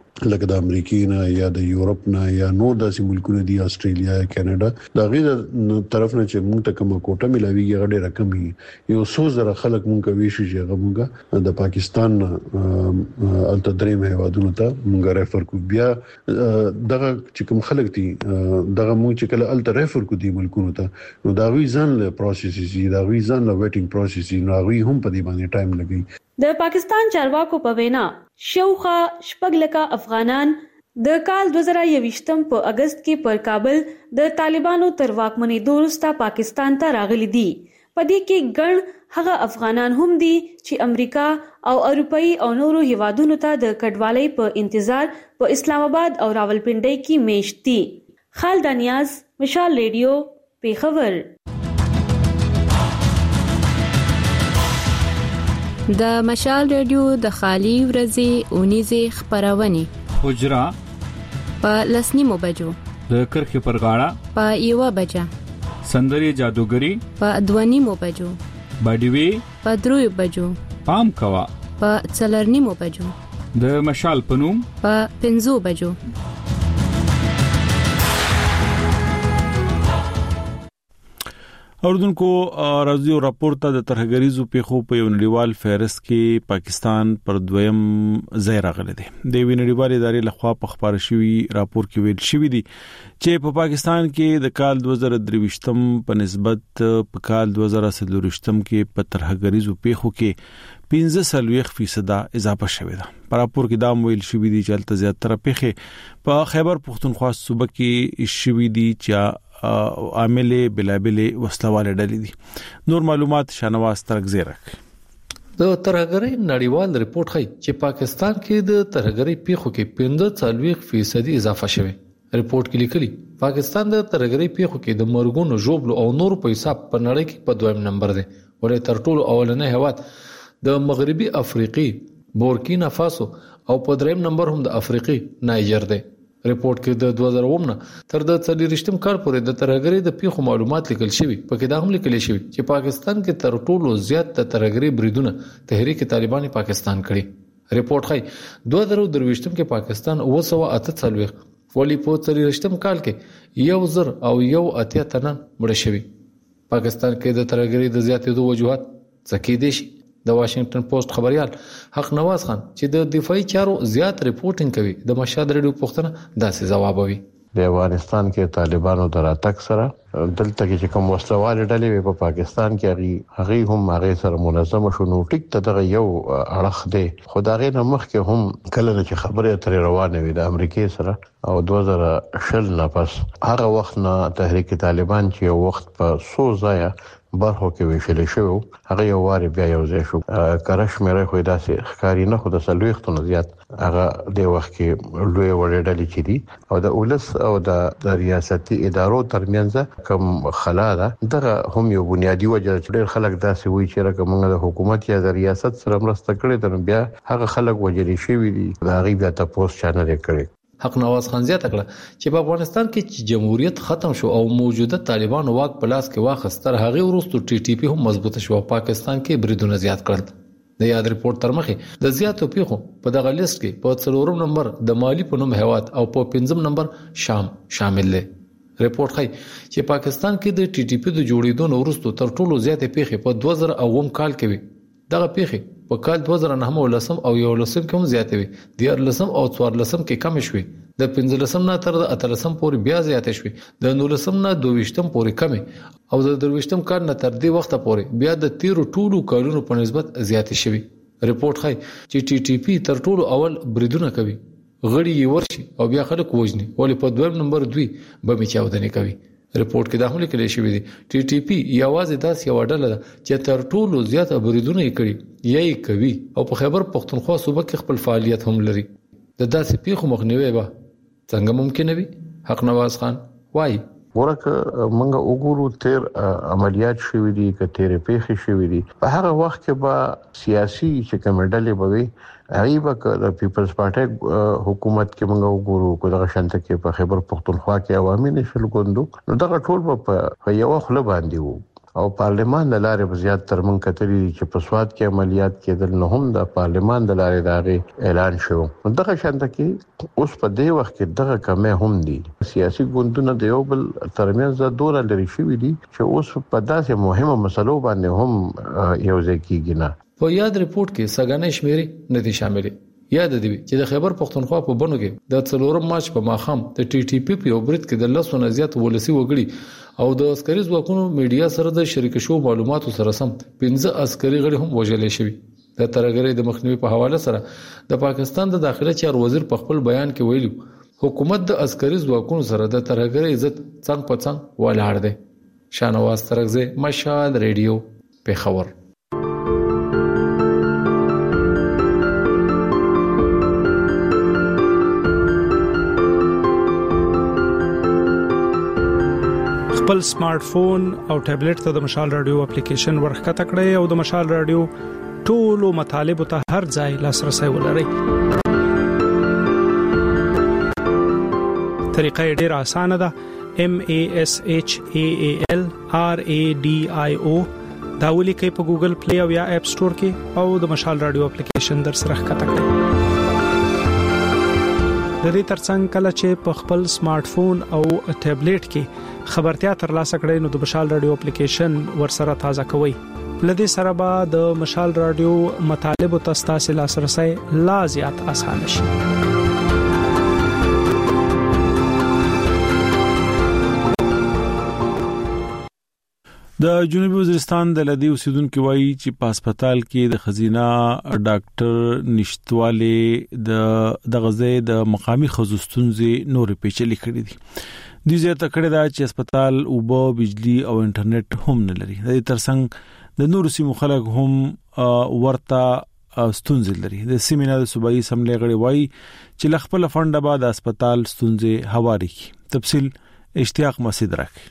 لکه د امریکا نه یا د یورپ نه یا نور داسې ملکونه دي استرالیا کاناډا دا غیر طرف نه چې موږ ته کومه کوټه ملاويږي غډه رقم یو څو زره خلک موږ کوي چې هغه موږ د پاکستان الته درې مهوادونو ته موږ ریفر کو بیا دغه چې کوم خلک دي دغه موږ چې کله الته ریفر کو دي ملکونو ته نو دا وی ځان له پروسس دي دا وی ځان له ویټینګ پروسس دي نو وی هم په دې باندې ټایم لګي. د پاکستان چارواکو په وینا شوخه شپږ لکه افغانان د کال دوه زره یوویشتم په اگست کې پر کابل د طالبانو تر واکمنۍ وروسته پاکستان ته راغلي دي. په دې کې ګڼ هغه افغانان هم دي چې امریکا او اروپאי او نورو هیوادونو ته د کډوالۍ په انتظار په اسلام آباد او راولپنډي کې میشت دي. خالد نیاز، مشال ریډیو، پیښور. د مشال ریډیو د خالی ورځې اونیزه خبرونه حجرا په لسنیمو بجو د کرخې پر غاړه په یوه بجه سندري جادوګری په دوانیمو بجو باډوي په دروي بجو پام کوا په څلرنیمو بجو د مشال پنوم په پنځو بجو. اوردونکو راځي راپورته د ترهګریزو پیښو په یو نړیوال فهرست کې پاکستان پر دویم ځای راغلی دی. د وینړیوال ادارې لخوا په خبره شوی راپور کې ویل شوی دی چې په پاکستان کې د کال دوه زره درویشتم په نسبت په کال دوه زره څلورویشتم کې په ترهګریزو پیښو کې پنځه سلويخ فیصد اضافه شوې ده. په راپور کې دا ویل شوی دی چې الته زیاتره پیښې په خیبر پختونخوا صوبه کې شوې دي چې عامل بلابل وسلواله ډلې دي. نور معلومات شانواز ترګزیرک. د ترهګری نړیوال ریپورت ښيي چې پاکستان کې د ترهګری پیښو کې پنځه څلويخ فیصد اضافه شوه. ریپورت کې لیکلي پاکستان د ترهګری پیښو کې د مرګونو ژوبلو او نور په حساب په نړۍ کې په دویم نمبر دی. ولې تر ټولو اولنې هواد د مغربي افریقي بورکینا فاسو او په دریم نمبر هم د افریقي نایجر دی. ریپورت کې د دوه زره اووه تر د څلورشتم کال پورې د ترهګری د پیښو معلومات لیکل شوی. پکې دا هم لیکل شوی چې پاکستان کې تر ټولو زیات د ترهګری بریدونه تحریک طالبان پاکستان کړی. ریپورت ښيي دوه زره درویشتم کې پاکستان اوه سوه اته څلويخ ولی په څلورشتم کال کې یو زر او یو اتیا تنه مړه شوی. پاکستان کې د ترهګری د زیاتېدو وجوهات څه دي؟ د واشنگټن پوسټ خبريال حق نواز خان چې د دفاعي چارو زیات ریپورټینګ کوي د مشهد ریډیو پوښتنه داسې جوابوي. د افغانستان کې طالبانو دراتک سره دلته کې کوم وسلواله ډلې په پاکستان کې هغه هم هغه سره منظم شو نو ټیک ته دغه یو اړخ دی. خدای نه مخ کې هم کله چې خبره تر روانه وي د امریکای سره او دوه زره شل نه پس هغه وخت نه تحریک طالبان چې یو وخت په سو ځای برخو کې ویشل شو هغه یو واره بیا یو ځای شو. کرش مې خو داسې ښکاری نه خو د سلويختونو زیات هغه د وخت کې لوی وړ ډلې چې دي او د اولس او د ریاستي ادارو ترمنځ کوم خلا ده دغه هم یو بنیادی وجه چې ډېر خلک داسې وایي چې راکمنګ د حکومت یا د ریاست سره مرسته کړې ده بیا هغه خلک وجري شوی دي دا غي بیا تاسو چانل کړي. حق نواز خان زیاته کړه چې په افغانستان کې چې جمهوریت ختم شو او موجوده طالبانو واک په لاس کې واخیست تر هغه وروسته ټي ټي پی هم مضبوطه شو. پاکستان کې بریدونه زیات کړل. د یاد ریپورت تر مخه د زیاتو پیښو په دغه لیست کې په څلورم نمبر د مالی په نوم هواد او په پنځم نمبر شام شامل دي. ریپورت ښيي چې پاکستان کې د ټي ټي پی د جوړېدو وروسته تر ټولو زیاتې پیښې په دوه زره اووه کال کې وي. دغه پیښې په کال دوه زره نهم ولسم او یو لسم کې هم زیاتې وي. د لسم او څوار لسم کې کم شوي. د پنځلسم نه تر د اتلسم پورې بیا زیاتې شوي. د نولسم نه دویشتم پورې کمې او د درویشتم کال نه تر دې وخت پورې بیا د تیرو ټولو کارونو په نسبت زیاتې شوي. ریپورت ښيي چې ټي ټي پی تر ټولو اول بریدونه کوي غړي یې ورشي او بیا خلک وژني ولې په دویم نمبر دوی به میچاودنې کوي. ریپورت کې دا هم لیکل شوی دی ټي ټي پی یوازې داس یو ډله ده چې تر ټولو زیات بریدونه یې کړي یا یې کوي او په خیبر پختونخوا صوبه کې خپل فعالیت هم لري. د داسې پیښو مخنیوي به څنګه ممکن وي؟ حق نواز خان وایي ورکه منګه وګورو تیر عملیات شوې دي ک تیر پیښې شوې دي په هغه وخت کې به سیاسي چې کمډلې به وي غیبه د پیپلز پارټي حکومت کې منګه وګورو کو دغه شانته کې په خیبر پختونخوا کې عوامي نشل ګوندو نو دغه ټول په یو خله باندې وو او پارلمان د لارې زیات تر من کتري چې په سواد کې عملیات کېدل نو هم د پارلمان د لارې داغه اعلان شو. دغه شانته کې اوس په دې وخت کې دغه کمه هم دي سیاسي ګوندونه د یو بل ترمنځ د دوره لري شوې دي چې اوس په داسې مهمه مسلو باندې هم یو ځای کېږي نه. په یاد ریپورت کې سګانې شمیرې ندي شاملې. یاد دی چې د خیبر پختونخوا په بنو کې د څلورم مارچ په ماخام د ټي ټي پی په اوبرت کې د لسو نه زیات ولسی وګړي او د عسکري ځواکونو میډیا سره د شریک شو معلوماتو سره سم پنځه عسکري غړي هم وژل شوي. د ترګری د مخنیوي په حواله سره د پاکستان د داخله چارو وزیر په خپل بیان کې ویلي حکومت د عسکري ځواکونو سره د ترګری عزت څنګه په څنګه ولاړ دی. شانواز ترغزه مشال ریډیو په خبر. خپل سمارټ فون او ټابلیټ ته د مشال رادیو اپلیکیشن ورخکته کړئ او د مشال رادیو ټولو مطالب ته هر ځای لاسرسي ولرئ. طریقه ډیره اسانه ده. M A S H A A L R A D I O دا ولیکئ په ګوګل پلی او یا اپ سٹور کې او د مشال رادیو اپلیکیشن در سره ښکته کړئ. د دې ترڅنګ کله چې په خپل سمارټ فون او ټابلیټ کې خبرتیا ترلاسه کړئ نو د مشال رادیو اپلیکیشن ورسره تازه کوئ. لدې سره به د مشال رادیو مطالب او تاسو لاسرسي لا زیات آسان شي. د جنوبي وزیرستان د لدی اوسیدونکو وایي چې په هسپتال کې د خزینه ډاکټر نشټواله د د غزې د مقامی خصوصتونزي نور پیچلي کړې دي. د زیاته کړه دا چې هسپتال او به بجلی او انټرنیټ هم نه لري. د ترڅنګ د نور سیمو خلک هم ورته ستونزې لري. د سیمینار د صوبایي سملې غړي وایي چې لخپل فنډ بعد هسپتال ستونزې هواري. تفصیل اشتیاق مسعود راکړي.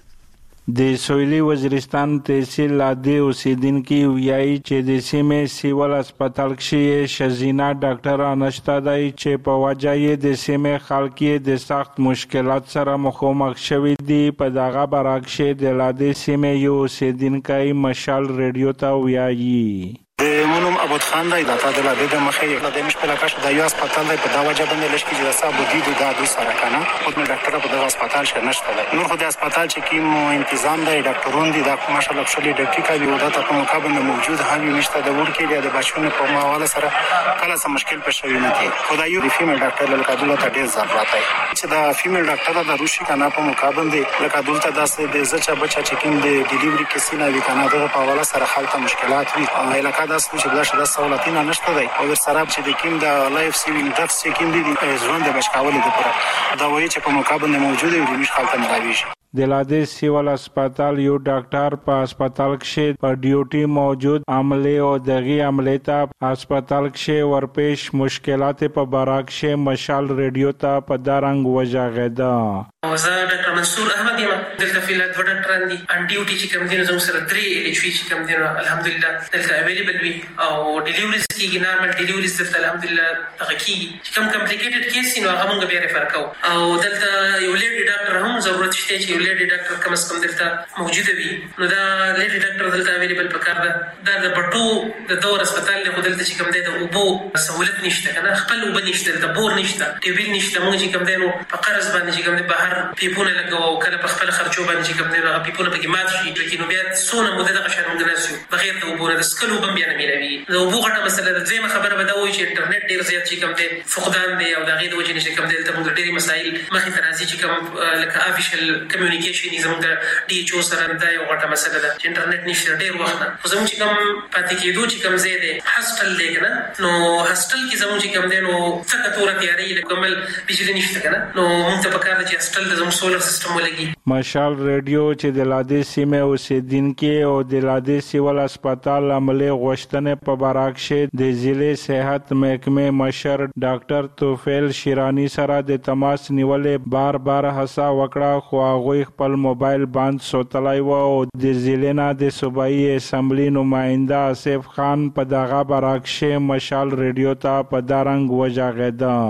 د سویلي وزیرستان تحصیل لادي اوسیدونکو ویایي چې د سیمې سیول هسپتال کې شزینا ډاکټر نشته دی چې په وجه یې د سیمې خلک د سخت مشکلات سره مخامخ شوي دي. په دغه برعکس د لادي سیمې یو اوسیدونکو مشال ریډیو ته ویایي منم ابد خان دی داتا د لادي د مخې د مشکل کاش د یو هسپتال دی په دا وجه باندې لشکې چې صاحب دي د دادو سره کنه خو د ډاکټر په دغه هسپتال شې نشته دی. نور خو د هسپتال چې کوم تنظیم دی ډاکټرون دي دا ماشالله خپل ډاکټر کوي او دا په مقابل موجود هم نشته د ور کې د بچونو په ماواله سره کله څه مشکل پېښ شوی نه دي. خو دا یو فیمیل ډاکټر لکه دلته ډېر ضرورت دی چې دا فیمیل ډاکټر د روشي کنه په مقابل دی لکه دلته داسې د زچا بچا چې کوم د ډیلیوري کیسې نه وی کنه د په حواله سره خلک مشکلات وي علاقه داسې چې دا سہولتونه نشته دی او سره چې د کوم د لایف سیوینګ ډاکټر چې کوم دي ژوند د بچکاولې لپاره دا وایي چې په مقابل موجوده وي مش خلک نه راويږي. د لادي سیول هسپتال یو ډاکټر په هسپتال کې په ډیوټي موجود عمله او دغه عمله ته هسپتال کې ورپېش مشکلات په برعکس مشال ریډیو ته په دارنګ وجاغدا. او زه ډاکټر منصور احمد یم دلته فعلا دوه ډاکټران دي ان ډیوټي چې کوم دي زموږ سره درې ال ایچ وی چې کوم دي الحمدلله دلته اویلیبل وي او ډیلیوریز کیږي نارمل ډیلیوریز دلته الحمدلله هغه کیږي کوم کمپلیکیټډ کیس نو هغه موږ بیا ریفر کوو او دلته یو لیډي ډاکټر هم ضرورت شته چې یو لیډي ډاکټر کوم څه کوم دلته موجوده وي نو دا لیډي ډاکټر دلته اویلیبل پکار ده. دا د بټو د دور هسپتال له دلته چې کوم دی د اوبو سہولت نشته کنه خپل وب نشته د بور نشته ټي وی نشته موږ چې کوم دی نو په قرض باندې چې کوم دی بهر پیپونه لګو کله په خپل خرچو باندې چې کوم دی هغه پیپونه پکې مات شي چې نو بیا سونه مده دغه شان موږ ناسو بغیر د اوبو د سکلو بم بیا نه ملوي. د اوبو غټه مسله د دویمه خبره به دا وایي چې انټرنیټ ډیر زیات چې کوم دی فقدان دی او دغه د وجې نشي کوم دی ته موږ ډېری مسایل مخې ته راځي چې کوم لکه افیشل کمیونیکیشن زموږ ډي ایچ او سره دا یو غټه مسله ده چې انټرنیټ نشته ډیر وخت نه خو زموږ چې کوم پاتې کېدو چې کوم ځای دی هاسټل دی کنه نو هاسټل کې زموږ چې کوم دی نو څه تور تیاری کومل بجلی نشته کنه نو موږ ته پکار چې هاسټل د زموږ سولر سیستم ولګي. مشال ریډیو چې د لادي سیمه اوسیدونکو او د لادي سیول هسپتال عمله غوښتنه په برعکس د ضلع صحت محکمه مشر ډاکټر توفیل شیرانی سره د تماس نیولې بار بار هڅه وکړه خو هغه خپل موبایل باند سوتلای و او د ضلع نه د صوبایي اسمبلی نماینده آصف خان په دغه برعکس مشال ریډیو ته په دارنګ وجاغدا. دا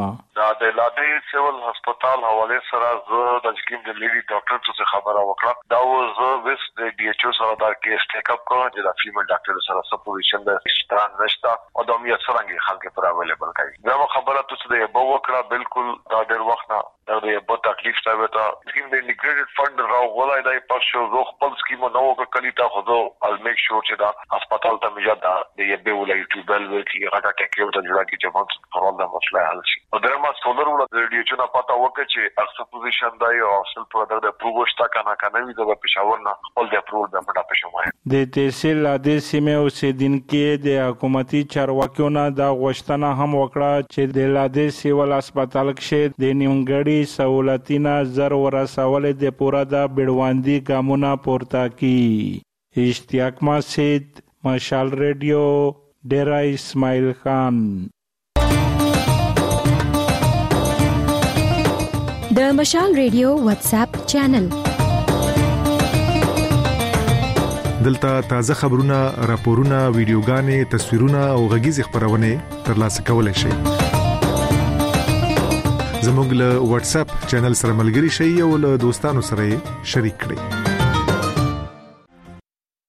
د لاده سیول هسپتال حواله سره زه د جکیم د لیډي ډاکټر څخه خبره وکړه دا و زه وس د ډي ایچ او سره دا کیس ټیک اپ کوم چې د فیمیل ډاکټر سره سپوزیشن د ستران نشتا او د امید سره خلک پر اویلیبل کوي دا خبره تاسو د یو وکړه بالکل دا ډېر وخت نه دا د یو تکلیف ته وته سکیم د انټیګریټډ فند راو غوړای دی په شو زو خپل سکیم نو وکړی تا خو زه ال میک شور چې دا هسپتال ته میجا دا د یو به ولای ټیبل ورکی غټه ټیکیو ته جوړا کی چې موږ خپل د مسله حل شي او درما سولر ول د ډي ایچ او نه پتا وکړي چې اکثر پوزیشن دی او اصل په د پروګوشتا کنه کنه وی د پېښور نه خپل د اپروول د پټا پېښومه د تحصیل د سیمه او سیدونکو د حکومتي چارواکیو نه دا غوښتنه هم وکړه چې د لاده سیول هسپتال کې د نیمګړي سہولتینا زر ورسول د پورا د بیړواندی ګامونه پورته کی اشتیاق مسجد مشال ریډیو ډیرا اسماعیل خان د مشال ریډیو واتس اپ چینل دلته تازه خبرونه راپورونه ویډیوګانې تصویرونه او غږیز خبرونه ترلاسه کولای شئ زموږ له واتس اپ چینل سره ملګري شئ او له دوستانو سره شریک کړئ